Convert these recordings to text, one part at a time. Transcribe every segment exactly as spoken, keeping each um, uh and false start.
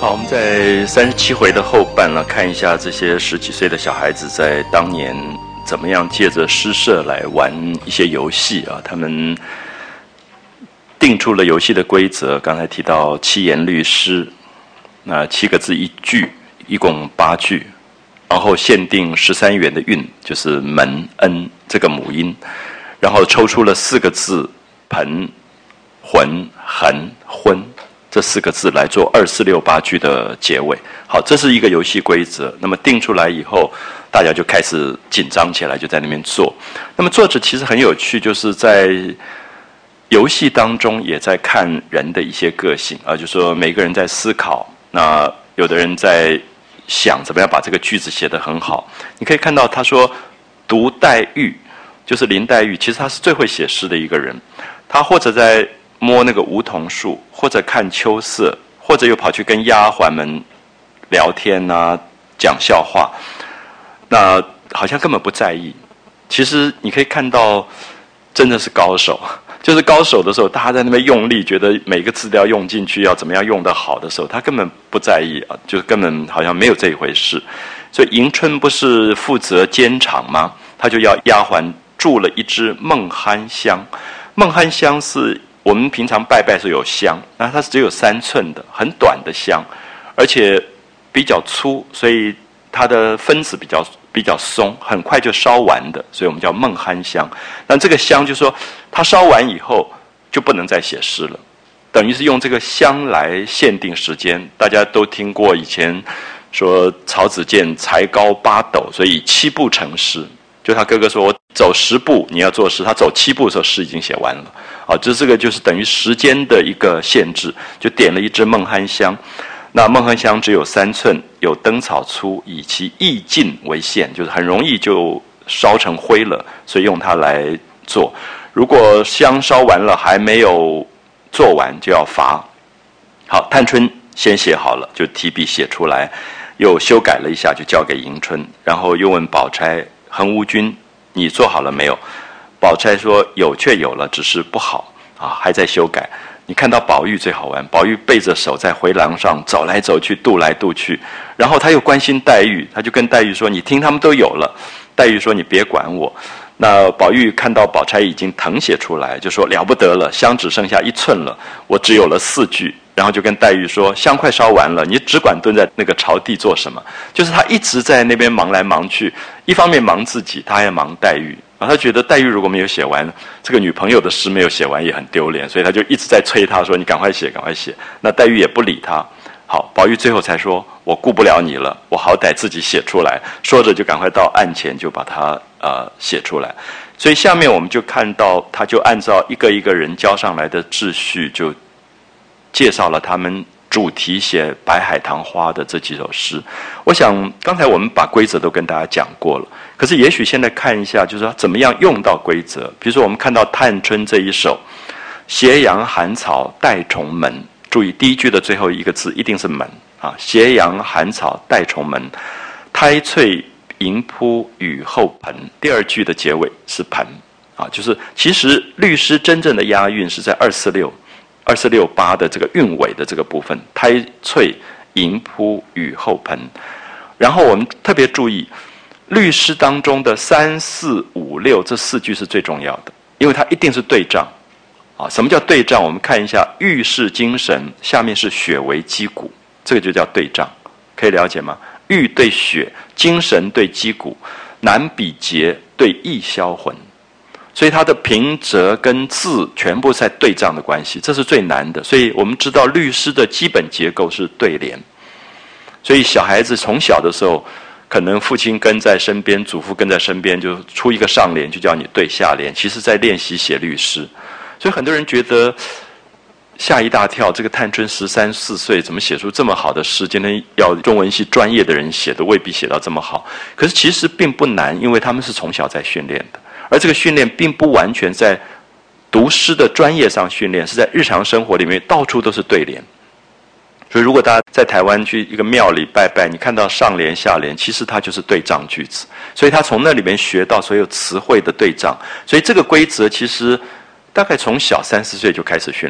好，我们在三十七回的后半呢，看一下这些十几岁的小孩子在当年怎么样借着诗社来玩一些游戏啊。他们定出了游戏的规则，刚才提到七言律诗，那七个字一句，一共八句，然后限定十三元的韵，就是门恩这个母音，然后抽出了四个字盆、浑、痕、昏。这四个字来做二四六八句的结尾。好，这是一个游戏规则。那么定出来以后，大家就开始紧张起来，就在那边做。那么作者其实很有趣，就是在游戏当中也在看人的一些个性啊，就说每个人在思考，那有的人在想怎么样把这个句子写得很好。你可以看到他说读黛玉，就是林黛玉，其实他是最会写诗的一个人。他或者在摸那个梧桐树，或者看秋色，或者又跑去跟丫鬟们聊天啊，讲笑话，那好像根本不在意。其实你可以看到，真的是高手。就是高手的时候，大家在那边用力，觉得每个字都要用进去，要怎么样用得好的时候，他根本不在意啊，就是根本好像没有这一回事。所以迎春不是负责监场吗？他就要丫鬟筑了一支孟憨香。孟憨香是我们平常拜拜是有香，那它是只有三寸的，很短的香，而且比较粗，所以它的分子比较比较松，很快就烧完的，所以我们叫孟憨香。那这个香就是说，它烧完以后就不能再写诗了，等于是用这个香来限定时间。大家都听过以前说曹子建才高八斗，所以以七步成诗。就他哥哥说，我走十步你要作诗，他走七步的时候诗已经写完了。啊，这这个就是等于时间的一个限制，就点了一支孟憨香。那孟憨香只有三寸，有灯草粗，以其易尽为限，就是很容易就烧成灰了，所以用它来做。如果香烧完了还没有做完，就要罚。好，探春先写好了，就提笔写出来，又修改了一下，就交给迎春，然后又问宝钗、恒芜君，你做好了没有？宝钗说有却有了，只是不好啊，还在修改。你看到宝玉最好玩，宝玉背着手在回廊上走来走去，踱来踱去，然后他又关心黛玉，他就跟黛玉说，你听他们都有了。黛玉说你别管我。那宝玉看到宝钗已经誊写出来，就说了不得了，香只剩下一寸了，我只有了四句。然后就跟黛玉说，香快烧完了，你只管蹲在那个朝地做什么？就是他一直在那边忙来忙去，一方面忙自己，他还忙黛玉。然后他觉得黛玉如果没有写完，这个女朋友的诗没有写完也很丢脸，所以他就一直在催他说，你赶快写赶快写。那黛玉也不理他。好，宝玉最后才说，我顾不了你了，我好歹自己写出来。说着就赶快到案前就把它呃写出来。所以下面我们就看到，他就按照一个一个人交上来的秩序，就介绍了他们主题写白海棠花的这几首诗。我想刚才我们把规则都跟大家讲过了，可是也许现在看一下，就是说怎么样用到规则。比如说我们看到探春这一首，斜阳寒草带重门，注意第一句的最后一个字一定是门啊，斜阳寒草带重门，苔翠盈铺雨后盆。第二句的结尾是盆啊，就是其实律诗真正的押韵是在二四六。二四六八的这个韵尾的这个部分，苔翠盈铺雨后盆。然后我们特别注意，律诗当中的三四五六这四句是最重要的，因为它一定是对仗啊。什么叫对仗？我们看一下，玉是精神，下面是雪为肌骨，这个就叫对仗，可以了解吗？玉对雪，精神对肌骨，南比劫对意销魂。所以它的平仄跟字全部在对仗的关系，这是最难的。所以我们知道律诗的基本结构是对联。所以小孩子从小的时候，可能父亲跟在身边，祖父跟在身边，就出一个上联就叫你对下联，其实在练习写律诗。所以很多人觉得吓一大跳，这个探春十三四岁怎么写出这么好的诗？今天要中文系专业的人写的，未必写到这么好。可是其实并不难，因为他们是从小在训练的。而这个训练并不完全在读诗的专业上训练，是在日常生活里面到处都是对联。所以如果大家在台湾去一个庙里拜拜，你看到上联下联，其实它就是对仗句子。所以他从那里面学到所有词汇的对仗。所以这个规则其实大概从小三四岁就开始训练。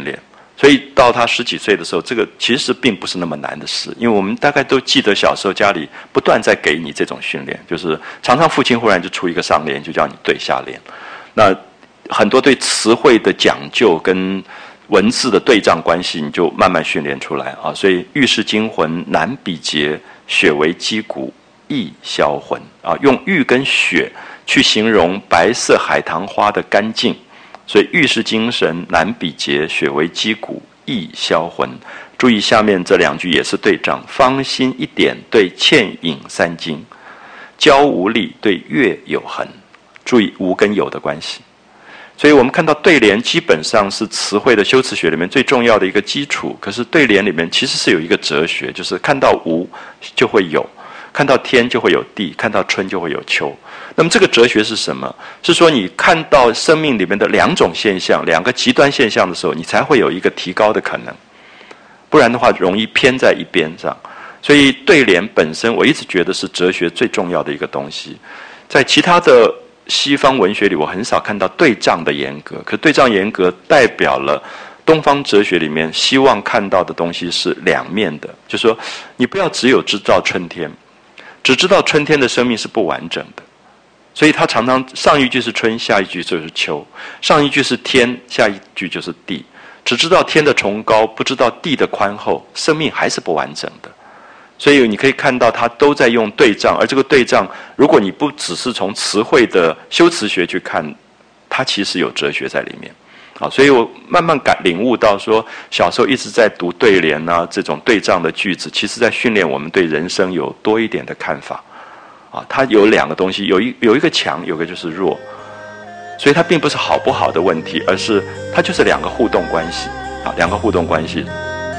所以到他十几岁的时候，这个其实并不是那么难的事，因为我们大概都记得小时候家里不断在给你这种训练，就是常常父亲忽然就出一个上联，就叫你对下联。那很多对词汇的讲究跟文字的对仗关系，你就慢慢训练出来啊。所以玉是精魂，难比劫，血为肌骨，易销魂啊。用玉跟血去形容白色海棠花的干净。所以玉是精神，难比劫，血为肌骨，易销魂。注意下面这两句也是对仗：芳心一点对倩影三经，娇无力对月有痕。注意无跟有的关系。所以我们看到对联基本上是词汇的修辞学里面最重要的一个基础。可是对联里面其实是有一个哲学，就是看到无就会有，看到天就会有地，看到春就会有秋。那么这个哲学是什么？是说你看到生命里面的两种现象，两个极端现象的时候，你才会有一个提高的可能，不然的话容易偏在一边上。所以对联本身我一直觉得是哲学最重要的一个东西。在其他的西方文学里我很少看到对仗的严格，可对仗严格代表了东方哲学里面希望看到的东西是两面的，就是说你不要只有知道春天，只知道春天的生命是不完整的。所以他常常上一句是春，下一句就是秋，上一句是天，下一句就是地。只知道天的崇高，不知道地的宽厚，生命还是不完整的。所以你可以看到他都在用对仗，而这个对仗如果你不只是从词汇的修辞学去看，它其实有哲学在里面。啊，所以我慢慢感领悟到说，小时候一直在读对联啊，这种对仗的句子，其实在训练我们对人生有多一点的看法。啊，它有两个东西，有一有一个强，有一个就是弱，所以它并不是好不好的问题，而是它就是两个互动关系啊，两个互动关系。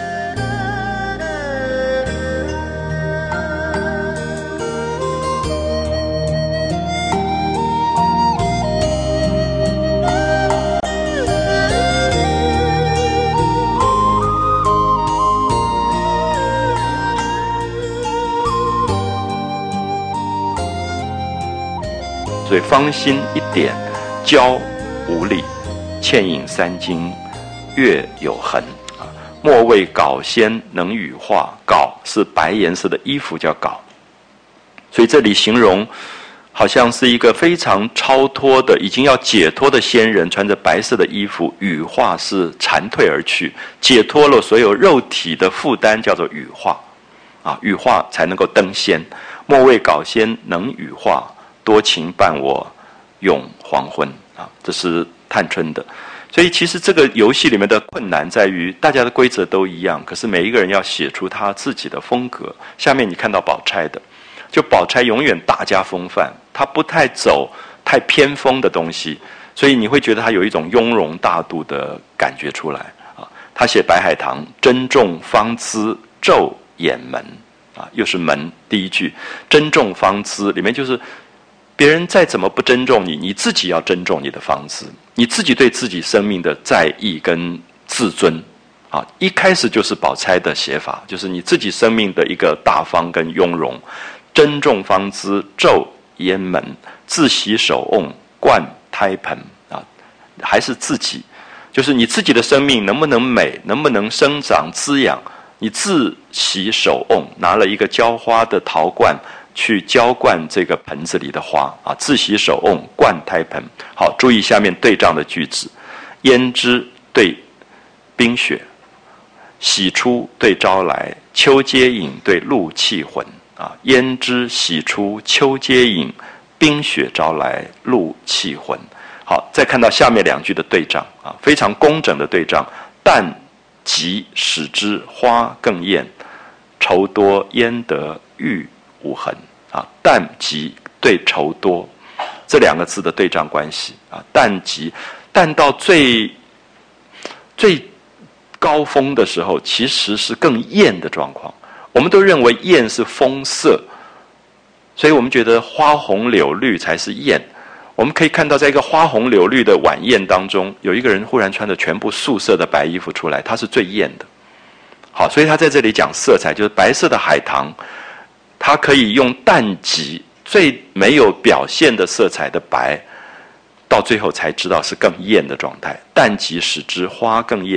所以芳心一点，娇无力，倩影三经，月有痕啊。莫谓稿仙能羽化，稿是白颜色的衣服叫稿，所以这里形容好像是一个非常超脱的，已经要解脱的仙人，穿着白色的衣服，羽化是蝉蜕而去，解脱了所有肉体的负担，叫做羽化啊，羽化才能够登仙。莫谓稿仙能羽化，多情伴我永黄昏啊，这是探春的。所以其实这个游戏里面的困难在于，大家的规则都一样，可是每一个人要写出他自己的风格。下面你看到宝钗的，就宝钗永远大家风范，她不太走太偏锋的东西，所以你会觉得她有一种雍容大度的感觉出来啊。她写白海棠，珍重芳姿昼掩门啊，又是门第一句，珍重芳姿里面就是别人再怎么不尊重你，你自己要尊重你的芳姿，你自己对自己生命的在意跟自尊啊，一开始就是宝钗的写法，就是你自己生命的一个大方跟雍容。珍重芳姿昼掩门，自洗手瓮灌胎盆啊，还是自己，就是你自己的生命能不能美，能不能生长滋养，你自洗手瓮，拿了一个浇花的陶罐去浇灌这个盆子里的花啊，自洗手瓮灌胎盆。好，注意下面对仗的句子，胭脂对冰雪，洗出对朝来，秋阶影对露气魂啊，胭脂洗出秋阶影，冰雪朝来露气魂。好，再看到下面两句的对仗啊，非常工整的对仗。但即使之花更艳，愁多焉得玉无痕啊，淡极对愁多这两个字的对仗关系啊，淡极，淡到最最高峰的时候，其实是更艳的状况。我们都认为艳是丰色，所以我们觉得花红柳绿才是艳。我们可以看到，在一个花红柳绿的晚宴当中，有一个人忽然穿着全部素色的白衣服出来，他是最艳的。好，所以他在这里讲色彩，就是白色的海棠，它可以用淡极最没有表现的色彩的白，到最后才知道是更艳的状态。淡极使之花更艳，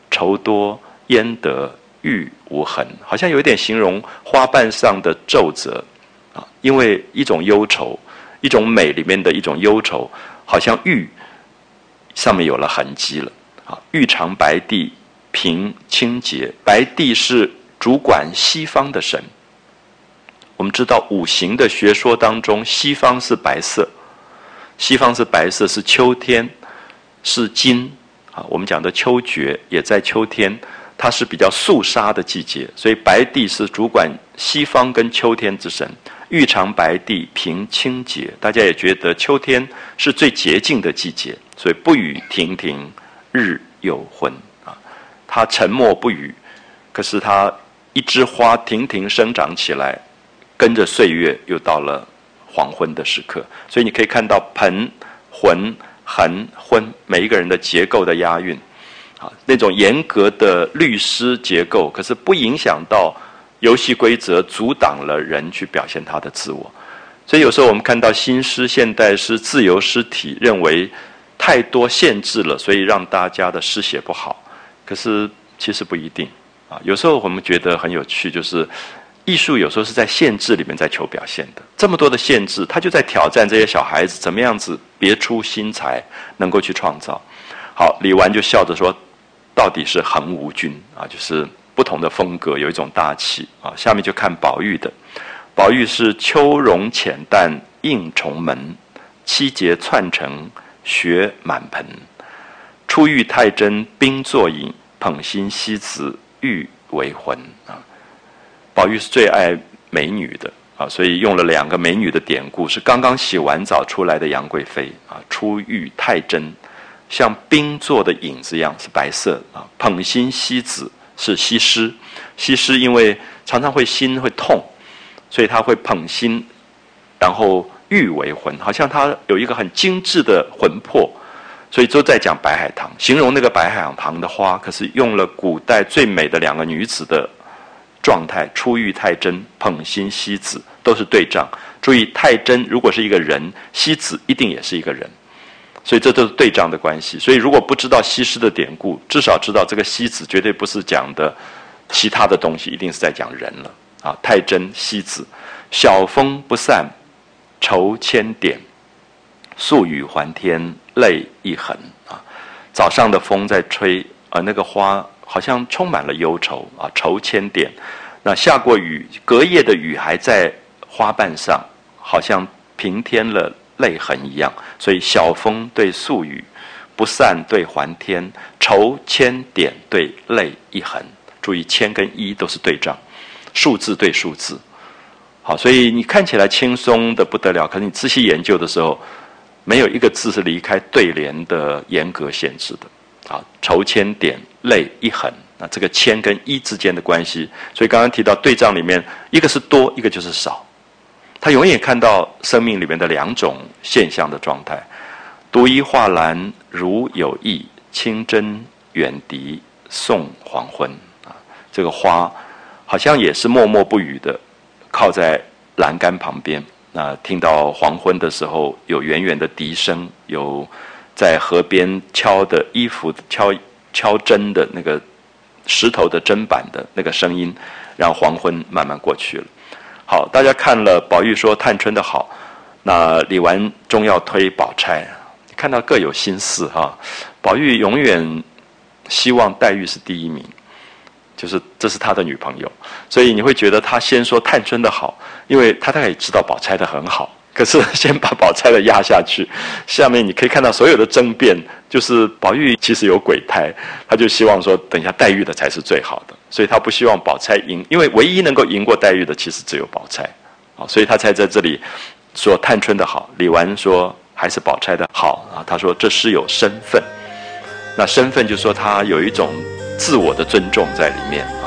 愁多焉得玉无痕，好像有一点形容花瓣上的皱褶啊，因为一种忧愁，一种美里面的一种忧愁，好像玉上面有了痕迹了啊。玉常白帝平清洁，白帝是主管西方的神。我们知道五行的学说当中，西方是白色，西方是白色，是秋天，是金啊。我们讲的秋决也在秋天，它是比较肃杀的季节，所以白帝是主管西方跟秋天之神。玉常白帝平清洁，大家也觉得秋天是最洁净的季节，所以不语亭亭，日有昏啊。它沉默不语，可是它一枝花亭亭生长起来，跟着岁月又到了黄昏的时刻，所以你可以看到盆、浑、痕、昏每一个人的结构的押韵啊，那种严格的律诗结构，可是不影响到游戏规则，阻挡了人去表现他的自我。所以有时候我们看到新诗、现代诗、自由诗体，认为太多限制了，所以让大家的诗写不好。可是其实不一定啊。有时候我们觉得很有趣，就是艺术有时候是在限制里面在求表现的，这么多的限制，他就在挑战这些小孩子怎么样子别出心裁，能够去创造。好，李纨就笑着说，到底是横无君啊，就是不同的风格，有一种大气啊。下面就看宝玉的，宝玉是秋容浅淡映重门，七节窜成雪满盆，初遇太真冰作饮，捧心西子玉为魂啊。宝玉是最爱美女的啊，所以用了两个美女的典故，是刚刚洗完澡出来的杨贵妃啊，初遇太真，像冰做的影子一样是白色啊。捧心西子是西施，西施因为常常会心会痛，所以她会捧心，然后玉为魂，好像她有一个很精致的魂魄，所以都在讲白海棠，形容那个白海棠的花，可是用了古代最美的两个女子的状态，初遇太真，捧心西子，都是对仗。注意，太真如果是一个人，西子一定也是一个人，所以这都是对仗的关系。所以如果不知道西施的典故，至少知道这个西子绝对不是讲的其他的东西，一定是在讲人了啊。太真西子，晓风不散，愁千点，宿雨还天，泪一痕啊。早上的风在吹，而那个花好像充满了忧愁啊，愁千点。那下过雨，隔夜的雨还在花瓣上，好像平添了泪痕一样。所以晓风对宿雨，不散对还天，愁千点对泪一痕。注意，千跟一都是对仗，数字对数字。好，所以你看起来轻松的不得了，可是你仔细研究的时候，没有一个字是离开对联的严格限制的。啊，愁千点，泪一痕。那这个千跟一之间的关系，所以刚刚提到对仗里面，一个是多，一个就是少。他永远看到生命里面的两种现象的状态。独一画栏如有意，清真远笛送黄昏啊。这个花好像也是默默不语的，靠在栏杆旁边。那听到黄昏的时候，有远远的笛声，有在河边敲的衣服敲敲针的那个石头的砧板的那个声音，让黄昏慢慢过去了。好，大家看了宝玉说探春的好，那李纨终要推宝钗，看到各有心思哈。宝玉永远希望黛玉是第一名，就是这是他的女朋友，所以你会觉得他先说探春的好，因为他大概也知道宝钗的很好。可是先把宝钗的压下去，下面你可以看到所有的争辩，就是宝玉其实有鬼胎，他就希望说等一下黛玉的才是最好的，所以他不希望宝钗赢，因为唯一能够赢过黛玉的其实只有宝钗，所以他才在这里说探春的好。李纨说还是宝钗的好啊，他说这诗有身份，那身份就说他有一种自我的尊重在里面啊。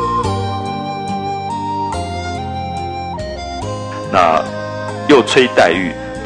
那又催黛玉，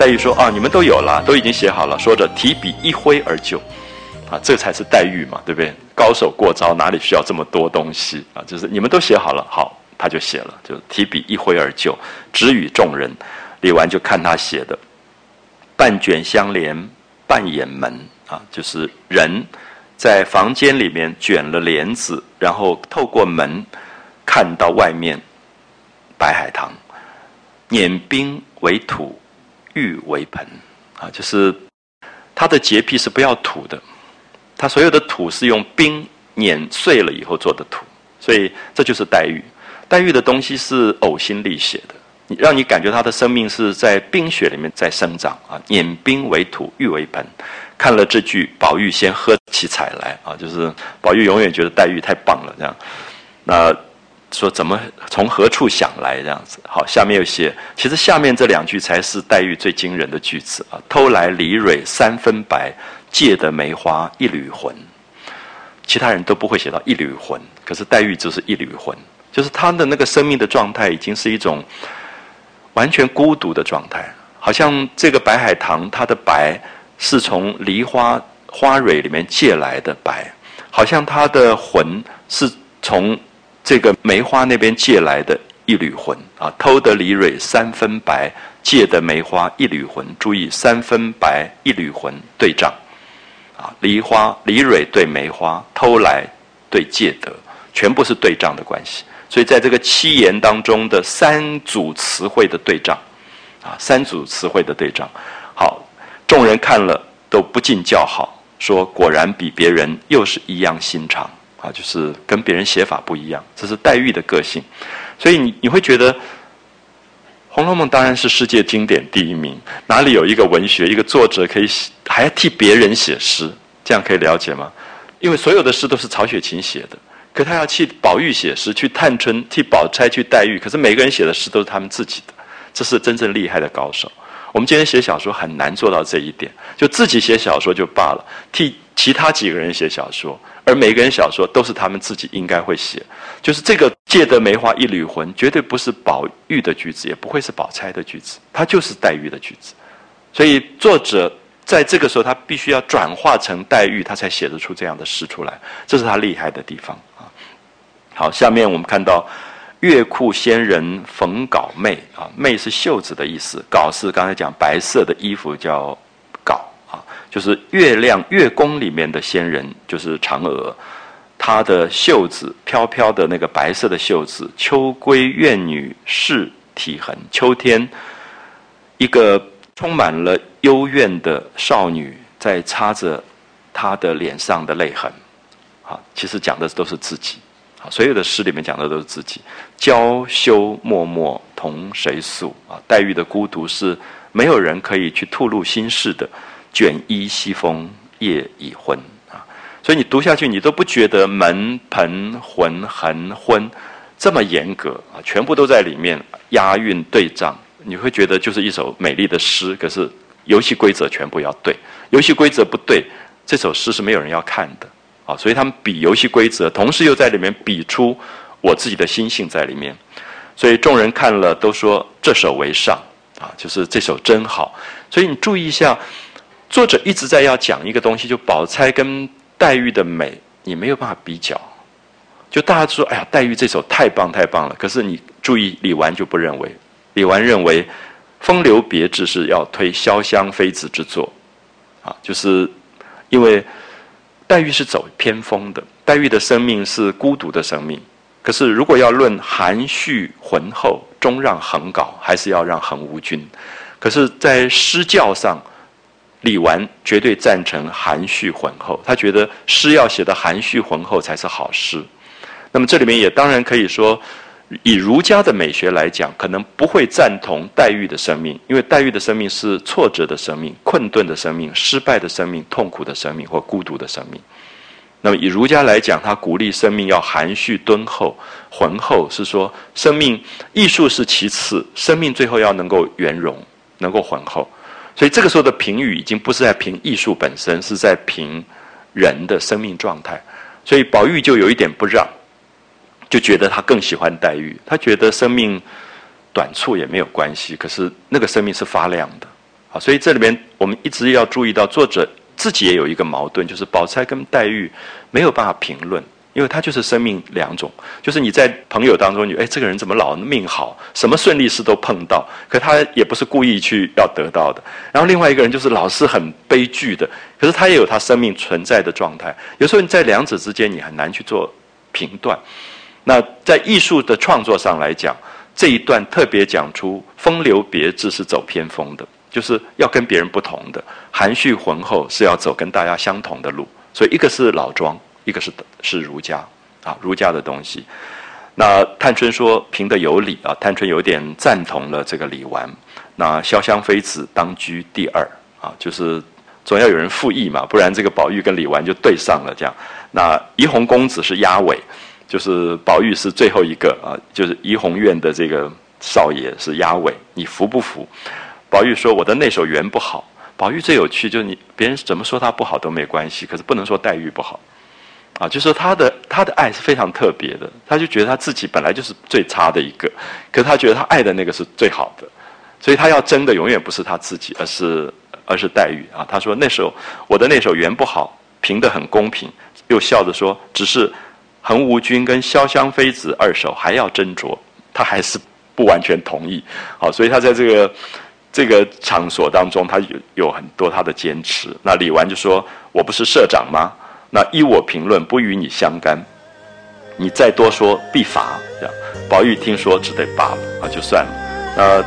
黛玉说：“啊，你们都有了，都已经写好了。”说着提笔一挥而就，啊，这才是黛玉嘛，对不对？高手过招，哪里需要这么多东西啊？就是你们都写好了，好，他就写了，就提笔一挥而就，直与众人。李纨就看他写的，半卷相连，半掩门啊，就是人在房间里面卷了帘子，然后透过门看到外面白海棠，碾冰为土，玉为盆啊，就是他的洁癖是不要土的，他所有的土是用冰碾碎了以后做的土，所以这就是黛玉。黛玉的东西是呕心沥血的，让你感觉她的生命是在冰雪里面在生长啊！碾冰为土，玉为盆。看了这句，宝玉先喝起彩来啊！就是宝玉永远觉得黛玉太棒了，这样。那说怎么从何处想来这样子？好，下面又写，其实下面这两句才是黛玉最惊人的句子啊！偷来梨蕊三分白，借得梅花一缕魂。其他人都不会写到一缕魂，可是黛玉就是一缕魂，就是她的那个生命的状态已经是一种完全孤独的状态，好像这个白海棠它的白是从梨花花蕊里面借来的白，好像它的魂是从这个梅花那边借来的一缕魂啊。偷得梨蕊三分白，借得梅花一缕魂。注意三分白一缕魂对仗啊，梨花梨蕊对梅花，偷来对借得，全部是对仗的关系。所以在这个七言当中的三组词汇的对仗啊，三组词汇的对仗，好，众人看了都不禁叫好，说果然比别人又是一样心肠啊，就是跟别人写法不一样，这是黛玉的个性。所以你你会觉得《红楼梦》当然是世界经典第一名，哪里有一个文学一个作者可以还要替别人写诗，这样可以了解吗？因为所有的诗都是曹雪芹写的，可他要替宝玉写诗，去探春，替宝钗，去黛玉，可是每个人写的诗都是他们自己的，这是真正厉害的高手。我们今天写小说很难做到这一点，就自己写小说就罢了，替其他几个人写小说，而每个人小说都是他们自己应该会写。就是这个借得梅花一缕魂，绝对不是宝玉的句子，也不会是宝钗的句子，它就是黛玉的句子。所以作者在这个时候，他必须要转化成黛玉，他才写得出这样的诗出来，这是他厉害的地方啊。好，下面我们看到月库仙人冯稿妹啊，妹是袖子的意思，稿是刚才讲白色的衣服叫稿啊，就是月亮月宫里面的仙人就是嫦娥，她的袖子飘飘的那个白色的袖子，秋闺怨女是体痕，秋天一个充满了幽怨的少女在擦着她的脸上的泪痕啊，其实讲的都是自己。所有的诗里面讲的都是自己，娇羞脉脉同谁诉啊？黛玉的孤独是没有人可以去吐露心事的，卷衣西风夜已昏啊！所以你读下去，你都不觉得门盆魂痕昏这么严格啊，全部都在里面押韵对仗，你会觉得就是一首美丽的诗。可是游戏规则全部要对，游戏规则不对，这首诗是没有人要看的。啊，所以他们比游戏规则，同时又在里面比出我自己的心性在里面，所以众人看了都说这首为上啊，就是这首真好。所以你注意一下，作者一直在要讲一个东西，就宝钗跟黛玉的美，你没有办法比较。就大家说，哎呀，黛玉这首太棒太棒了。可是你注意，李纨就不认为，李纨认为风流别致是要推潇湘妃子之作啊，就是因为黛玉是走偏锋的，黛玉的生命是孤独的生命。可是如果要论含蓄浑厚，终让横稿，还是要让横无君。可是在诗教上，李纨绝对赞成含蓄浑厚，他觉得诗要写的含蓄浑厚才是好诗。那么这里面也当然可以说，以儒家的美学来讲，可能不会赞同黛玉的生命，因为黛玉的生命是挫折的生命、困顿的生命、失败的生命、痛苦的生命或孤独的生命。那么以儒家来讲，他鼓励生命要含蓄敦厚、浑厚，是说生命艺术是其次，生命最后要能够圆融、能够浑厚。所以这个时候的评语已经不是在评艺术本身，是在评人的生命状态。所以宝玉就有一点不让，就觉得他更喜欢黛玉，他觉得生命短促也没有关系，可是那个生命是发亮的啊，所以这里面我们一直要注意到，作者自己也有一个矛盾，就是宝钗跟黛玉没有办法评论，因为他就是生命两种，就是你在朋友当中，你哎这个人怎么老命好，什么顺利事都碰到，可他也不是故意去要得到的。然后另外一个人就是老是很悲剧的，可是他也有他生命存在的状态。有时候你在两者之间，你很难去做评断。那在艺术的创作上来讲，这一段特别讲出风流别致是走偏锋的，就是要跟别人不同的，含蓄浑厚是要走跟大家相同的路。所以一个是老庄，一个是是儒家啊，儒家的东西。那探春说评得有理啊，探春有点赞同了这个李纨。那潇湘妃子当居第二啊，就是总要有人附议嘛，不然这个宝玉跟李纨就对上了这样。那怡红公子是压尾，就是宝玉是最后一个啊，就是怡红院的这个少爷是压尾，你服不服？宝玉说我的那首原不好。宝玉最有趣，就是你别人怎么说他不好都没关系，可是不能说黛玉不好。啊，就是说他的他的爱是非常特别的，他就觉得他自己本来就是最差的一个，可是他觉得他爱的那个是最好的，所以他要争的永远不是他自己，而是而是黛玉啊。他说那首我的那首原不好，评得很公平，又笑着说只是横无君跟潇湘妃子二首还要斟酌，他还是不完全同意。好，所以他在这个这个场所当中，他有有很多他的坚持。那李纨就说我不是社长吗？那依我评论，不与你相干，你再多说必罚。这样，宝玉听说只得罢了啊，就算了。呃，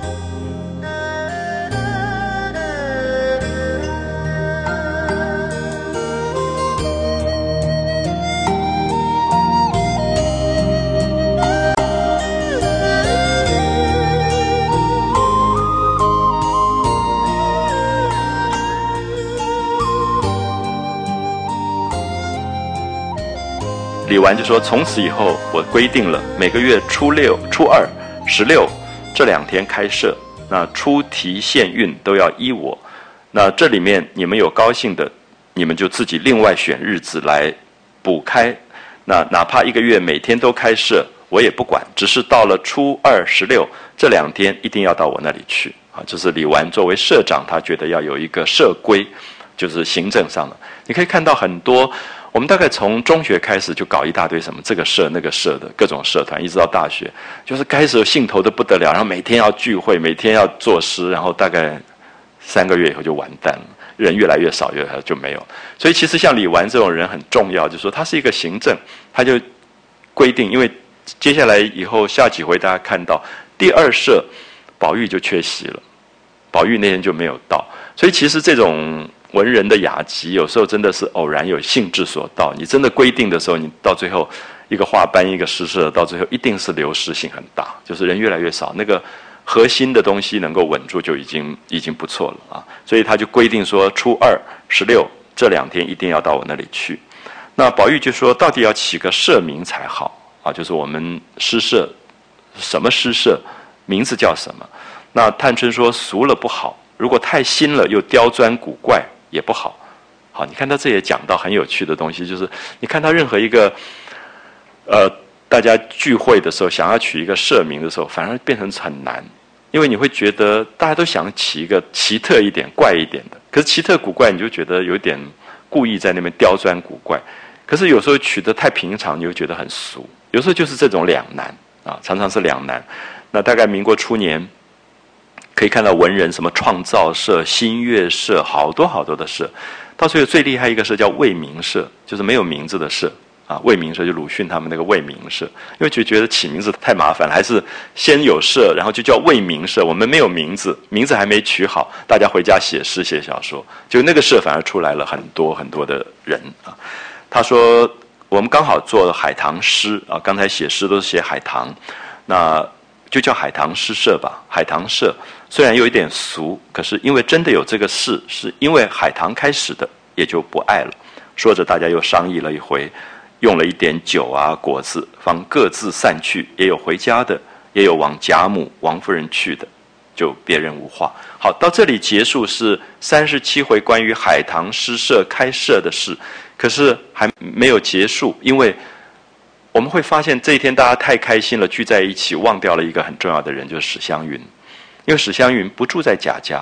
李纨就说从此以后我规定了每个月初六初二十六这两天开设，那出题限韵都要依我，那这里面你们有高兴的，你们就自己另外选日子来补开，那哪怕一个月每天都开设我也不管，只是到了初二十六这两天一定要到我那里去啊。这是李纨作为社长，他觉得要有一个社规，就是行政上的。你可以看到很多，我们大概从中学开始就搞一大堆什么这个社那个社的各种社团，一直到大学，就是开始有兴头的不得了，然后每天要聚会，每天要作诗，然后大概三个月以后就完蛋了，人越来越少，越来越就没有。所以其实像李纨这种人很重要，就是说他是一个行政，他就规定，因为接下来以后下几回大家看到第二社宝玉就缺席了，宝玉那天就没有到，所以其实这种文人的雅集有时候真的是偶然有兴致所到，你真的规定的时候，你到最后一个画班一个诗社，到最后一定是流失性很大，就是人越来越少，那个核心的东西能够稳住就已经已经不错了啊。所以他就规定说初二十六这两天一定要到我那里去。那宝玉就说到底要起个社名才好啊，就是我们诗社什么诗社名字叫什么。那探春说俗了不好，如果太新了又刁钻古怪也不好。好，你看他这也讲到很有趣的东西，就是你看他任何一个呃大家聚会的时候想要取一个社名的时候，反而变成很难，因为你会觉得大家都想起一个奇特一点怪一点的，可是奇特古怪你就觉得有点故意在那边刁钻古怪，可是有时候取得太平常你又觉得很俗，有时候就是这种两难啊，常常是两难。那大概民国初年可以看到文人什么创造社、新月社，好多好多的社，到最后最厉害一个社叫魏明社，就是没有名字的社啊。魏明社就鲁迅他们那个魏明社，因为就觉得起名字太麻烦了，还是先有社，然后就叫魏明社。我们没有名字，名字还没取好，大家回家写诗写小说，就那个社反而出来了很多很多的人啊。他说我们刚好做海棠诗啊，刚才写诗都是写海棠，那就叫海棠诗社吧。海棠社虽然有一点俗，可是因为真的有这个事，是因为海棠开始的，也就不爱了。说着大家又商议了一回，用了一点酒啊果子，方各自散去，也有回家的，也有往贾母王夫人去的，就别人无话。好，到这里结束是三十七回关于海棠诗社开设的事，可是还没有结束，因为我们会发现这一天大家太开心了，聚在一起忘掉了一个很重要的人，就是史湘云。因为史湘云不住在贾家，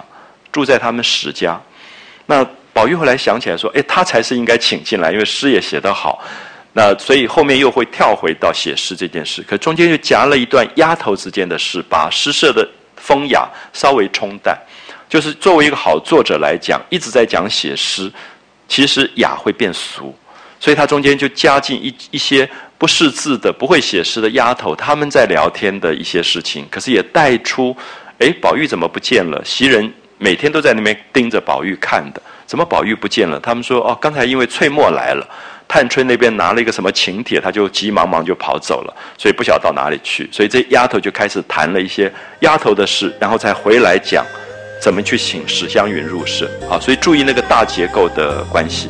住在他们史家。那宝玉后来想起来说，哎，他才是应该请进来，因为诗也写得好。那所以后面又会跳回到写诗这件事，可中间就夹了一段丫头之间的事，把诗社的风雅稍微冲淡。就是作为一个好作者来讲，一直在讲写诗，其实雅会变俗，所以他中间就加进一一些不识字的、不会写诗的丫头，他们在聊天的一些事情，可是也带出，哎，宝玉怎么不见了？袭人每天都在那边盯着宝玉看的，怎么宝玉不见了？他们说，哦，刚才因为翠墨来了，探春那边拿了一个什么请帖，他就急忙忙就跑走了，所以不晓得到哪里去。所以这丫头就开始谈了一些丫头的事，然后才回来讲怎么去请史湘云入社。好，所以注意那个大结构的关系。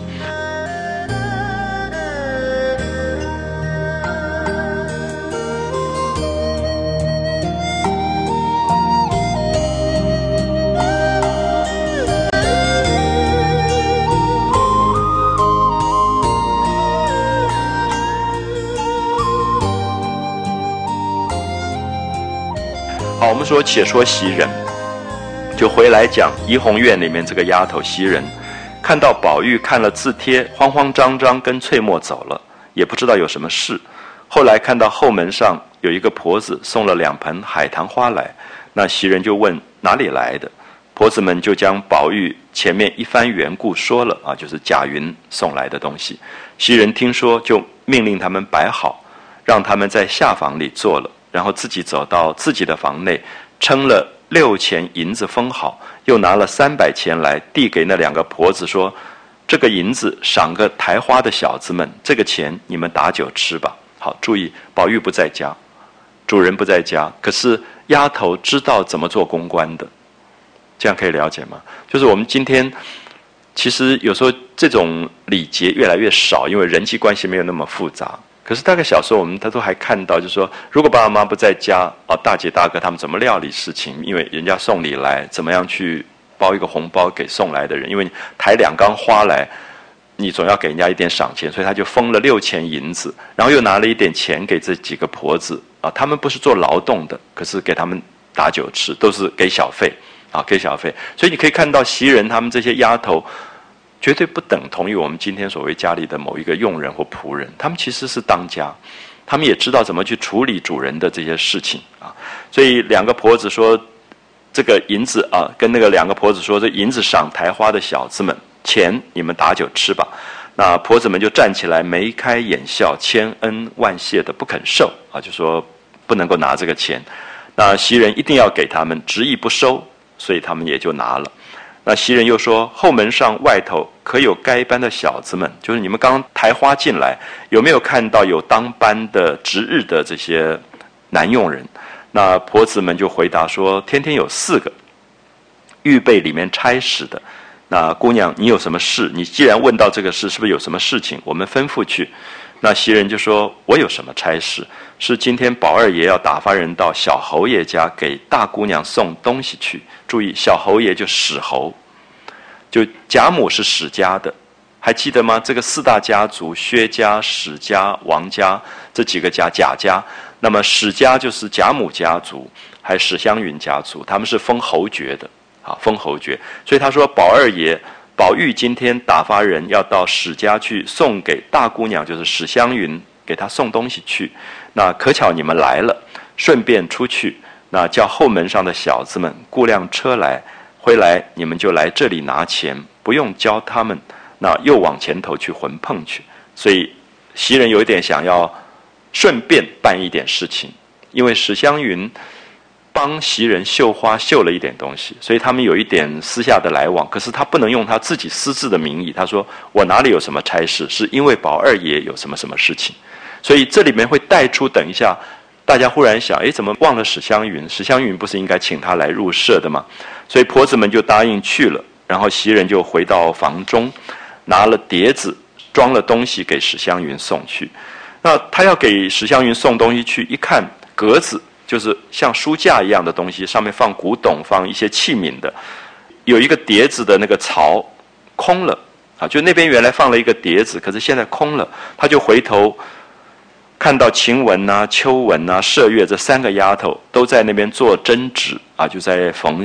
好，我们说且说袭人，就回来讲怡红院里面这个丫头袭人，看到宝玉看了字帖，慌慌张张跟翠墨走了，也不知道有什么事。后来看到后门上有一个婆子送了两盆海棠花来，那袭人就问哪里来的，婆子们就将宝玉前面一番缘故说了啊，就是贾云送来的东西。袭人听说，就命令他们摆好，让他们在下房里坐了，然后自己走到自己的房内，称了六钱银子封好，又拿了三百钱来递给那两个婆子说，这个银子赏个抬花的小子们，这个钱你们打酒吃吧。好，注意宝玉不在家，主人不在家，可是丫头知道怎么做公关的，这样可以了解吗？就是我们今天其实有时候这种礼节越来越少，因为人际关系没有那么复杂。可是大概小时候我们他都还看到，就是说如果爸爸妈妈不在家，哦，大姐大哥他们怎么料理事情，因为人家送礼来，怎么样去包一个红包给送来的人，因为你抬两缸花来，你总要给人家一点赏钱，所以他就封了六钱银子，然后又拿了一点钱给这几个婆子啊，他们不是做劳动的，可是给他们打酒吃，都是给小费啊，给小费。所以你可以看到袭人他们这些丫头绝对不等同于我们今天所谓家里的某一个佣人或仆人，他们其实是当家，他们也知道怎么去处理主人的这些事情啊。所以两个婆子说，这个银子啊，跟那个两个婆子说，这银子赏抬花的小子们，钱你们打酒吃吧。那婆子们就站起来，眉开眼笑，千恩万谢的不肯受啊，就说不能够拿这个钱。那袭人一定要给他们，执意不收，所以他们也就拿了。那袭人又说，后门上外头可有该班的小子们，就是你们刚刚抬花进来，有没有看到有当班的值日的这些男佣人？那婆子们就回答说，天天有四个，预备里面差使的。那姑娘你有什么事？你既然问到这个事，是不是有什么事情？我们吩咐去。那袭人就说，我有什么差事？是今天宝二爷要打发人到小侯爷家给大姑娘送东西去。注意，小侯爷就史侯，就贾母是史家的，还记得吗？这个四大家族，薛家、史家、王家这几个家，贾家。那么史家就是贾母家族，还史湘云家族，他们是封侯爵的，啊，封侯爵。所以他说，宝二爷宝玉今天打发人要到史家去送给大姑娘，就是史湘云，给她送东西去。那可巧你们来了，顺便出去，那叫后门上的小子们雇辆车来，回来你们就来这里拿钱，不用教他们，那又往前头去魂碰去。所以袭人有一点想要顺便办一点事情，因为史湘云帮袭人绣花绣了一点东西，所以他们有一点私下的来往，可是他不能用他自己私自的名义，他说我哪里有什么差事，是因为宝二爷有什么什么事情。所以这里面会带出，等一下大家忽然想，诶，怎么忘了史湘云？史湘云不是应该请他来入社的吗？所以婆子们就答应去了，然后袭人就回到房中，拿了碟子装了东西给史湘云送去。那他要给史湘云送东西去，一看格子，就是像书架一样的东西，上面放古董，放一些器皿的，有一个碟子的那个槽空了啊，就那边原来放了一个碟子，可是现在空了，他就回头看到晴雯啊、秋雯啊、麝月这三个丫头都在那边做针纸啊，就在缝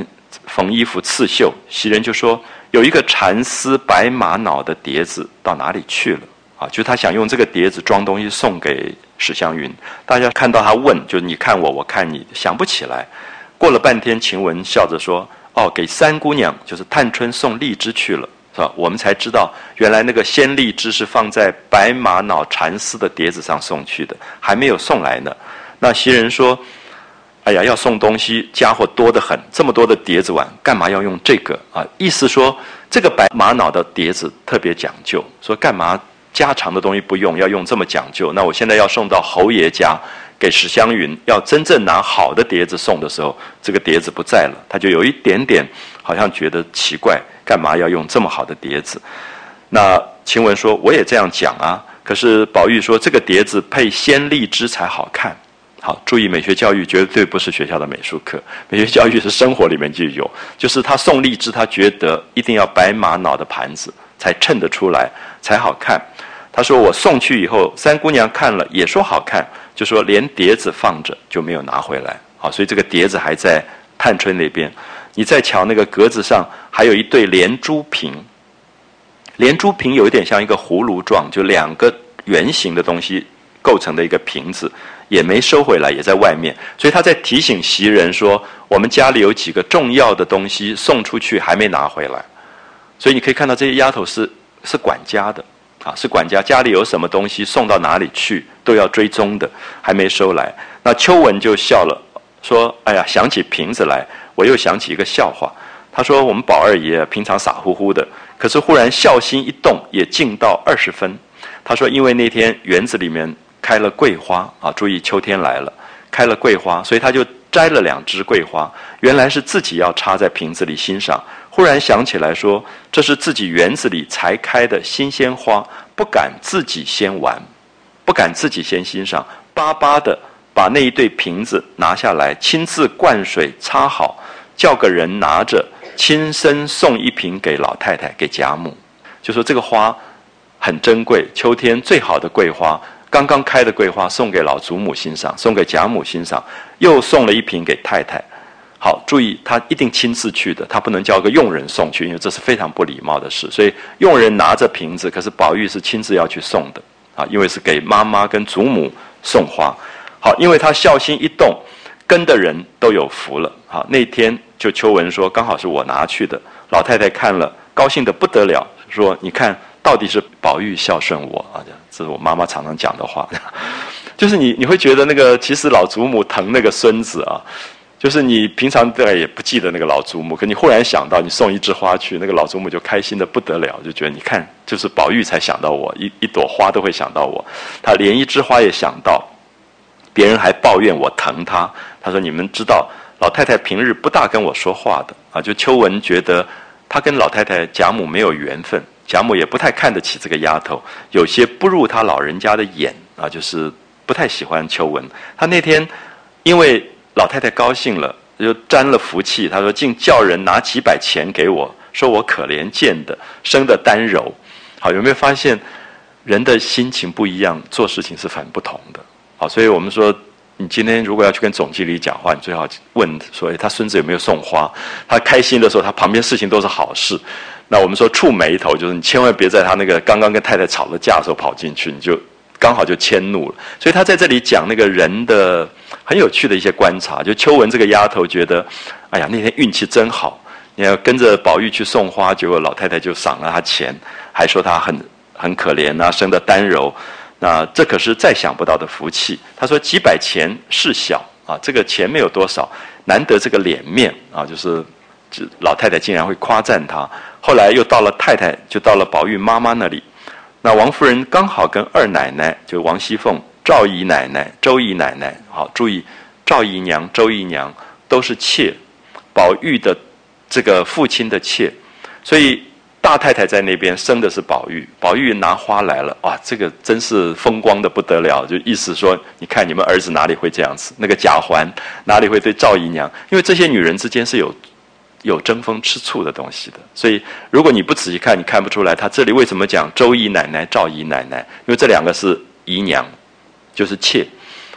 缝衣服刺绣，袭人就说有一个蚕丝白玛瑙的碟子到哪里去了啊？就他想用这个碟子装东西送给史湘云。大家看到他问，就你看我，我看你，想不起来。过了半天，晴雯笑着说：“哦，给三姑娘，就是探春送荔枝去了，是吧？”我们才知道，原来那个鲜荔枝是放在白玛瑙蚕丝的碟子上送去的，还没有送来呢。那袭人说：“哎呀，要送东西，家伙多得很，这么多的碟子碗，干嘛要用这个啊？”意思说，这个白玛瑙的碟子特别讲究，说干嘛家常的东西不用，要用这么讲究？那我现在要送到侯爷家。给史湘云要真正拿好的碟子送的时候，这个碟子不在了，他就有一点点好像觉得奇怪，干嘛要用这么好的碟子？那晴雯说：“我也这样讲啊。”可是宝玉说：“这个碟子配鲜荔枝才好看。”好，注意美学教育绝对不是学校的美术课，美学教育是生活里面就有。就是他送荔枝，他觉得一定要白玛瑙的盘子才衬得出来，才好看。他说：“我送去以后，三姑娘看了也说好看。”就说连碟子放着就没有拿回来，好，所以这个碟子还在探春那边。你再瞧那个格子上还有一对连珠瓶，连珠瓶有一点像一个葫芦状，就两个圆形的东西构成的一个瓶子，也没收回来，也在外面。所以他在提醒袭人说，我们家里有几个重要的东西送出去还没拿回来。所以你可以看到这些丫头是是管家的。啊，是管家家里有什么东西送到哪里去都要追踪的，还没收来。那秋文就笑了，说：“哎呀，想起瓶子来，我又想起一个笑话。”他说：“我们宝二爷平常傻乎乎的，可是忽然孝心一动，也静到二十分。”他说：“因为那天园子里面开了桂花啊，注意秋天来了，开了桂花，所以他就摘了两枝桂花，原来是自己要插在瓶子里欣赏。”忽然想起来说，这是自己园子里才开的新鲜花，不敢自己先玩，不敢自己先欣赏，巴巴的把那一对瓶子拿下来，亲自灌水插好，叫个人拿着，亲身送一瓶给老太太，给贾母。就说这个花很珍贵，秋天最好的桂花，刚刚开的桂花送给老祖母欣赏，送给贾母欣赏，又送了一瓶给太太。好，注意，他一定亲自去的，他不能叫个佣人送去，因为这是非常不礼貌的事。所以佣人拿着瓶子，可是宝玉是亲自要去送的啊，因为是给妈妈跟祖母送花。好，因为他孝心一动，跟的人都有福了。好，那天就秋文说，刚好是我拿去的，老太太看了，高兴得不得了，说：“你看，到底是宝玉孝顺我啊！”这是我妈妈常常讲的话，就是你你会觉得那个其实老祖母疼那个孙子啊。就是你平常大概也不记得那个老祖母，可你忽然想到，你送一枝花去，那个老祖母就开心的不得了，就觉得你看，就是宝玉才想到我，一一朵花都会想到我，他连一枝花也想到，别人还抱怨我疼他。他说：“你们知道，老太太平日不大跟我说话的啊。”就秋文觉得他跟老太太贾母没有缘分，贾母也不太看得起这个丫头，有些不入他老人家的眼啊，就是不太喜欢秋文。他那天因为老太太高兴了，就沾了福气。他说：“竟叫人拿几百钱给我，说我可怜见的，生的单柔。”好，有没有发现人的心情不一样，做事情是很不同的？好，所以我们说，你今天如果要去跟总经理讲话，你最好问说：“他孙子有没有送花？”他开心的时候，他旁边事情都是好事。那我们说触眉头，就是你千万别在他那个刚刚跟太太吵了架的时候跑进去，你就刚好就迁怒了。所以他在这里讲那个人的很有趣的一些观察，就秋文这个丫头觉得，哎呀，那天运气真好，你要跟着宝玉去送花，结果老太太就赏了他钱，还说他很很可怜啊，生的单柔，那这可是再想不到的福气。他说几百钱事小啊，这个钱没有多少，难得这个脸面啊，就是老太太竟然会夸赞他。后来又到了太太，就到了宝玉妈妈那里。那王夫人刚好跟二奶奶，就王熙凤、赵姨奶奶、周姨奶奶，好，注意，赵姨娘、周姨娘都是妾，宝玉的这个父亲的妾，所以大太太在那边生的是宝玉，宝玉拿花来了，哇，这个真是风光的不得了，就意思说，你看你们儿子哪里会这样子，那个贾环哪里会对赵姨娘，因为这些女人之间是有有争风吃醋的东西的，所以如果你不仔细看，你看不出来他这里为什么讲周姨奶奶、赵姨奶奶，因为这两个是姨娘，就是妾，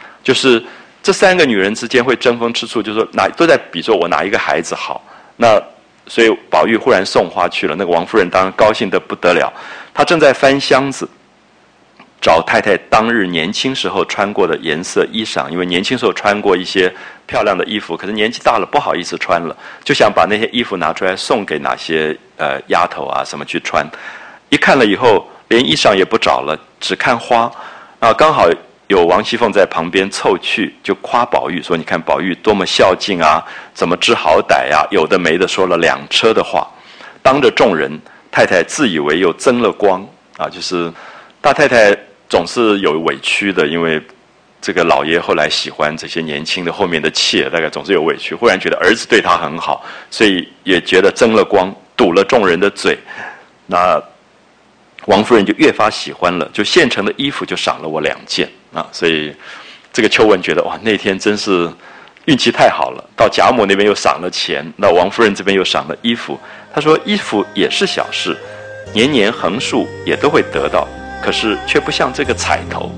就是这三个女人之间会争风吃醋，就是说哪都在比说我哪一个孩子好，那所以宝玉忽然送花去了，那个王夫人当然高兴得不得了，她正在翻箱子找太太当日年轻时候穿过的颜色衣裳，因为年轻时候穿过一些漂亮的衣服，可是年纪大了不好意思穿了，就想把那些衣服拿出来送给哪些呃丫头啊什么去穿。一看了以后，连衣裳也不找了，只看花啊，刚好有王熙凤在旁边凑去，就夸宝玉说：“你看宝玉多么孝敬啊，怎么知好歹呀、啊？有的没的说了两车的话，当着众人，太太自以为又增了光啊，就是大太太总是有委屈的，因为这个老爷后来喜欢这些年轻的后面的妾，大概总是有委屈。忽然觉得儿子对他很好，所以也觉得增了光，堵了众人的嘴。那王夫人就越发喜欢了，就现成的衣服就赏了我两件啊，所以这个秋文觉得哇，那天真是运气太好了，到贾母那边又赏了钱，到王夫人这边又赏了衣服。他说衣服也是小事，年年横竖也都会得到，可是却不像这个彩头。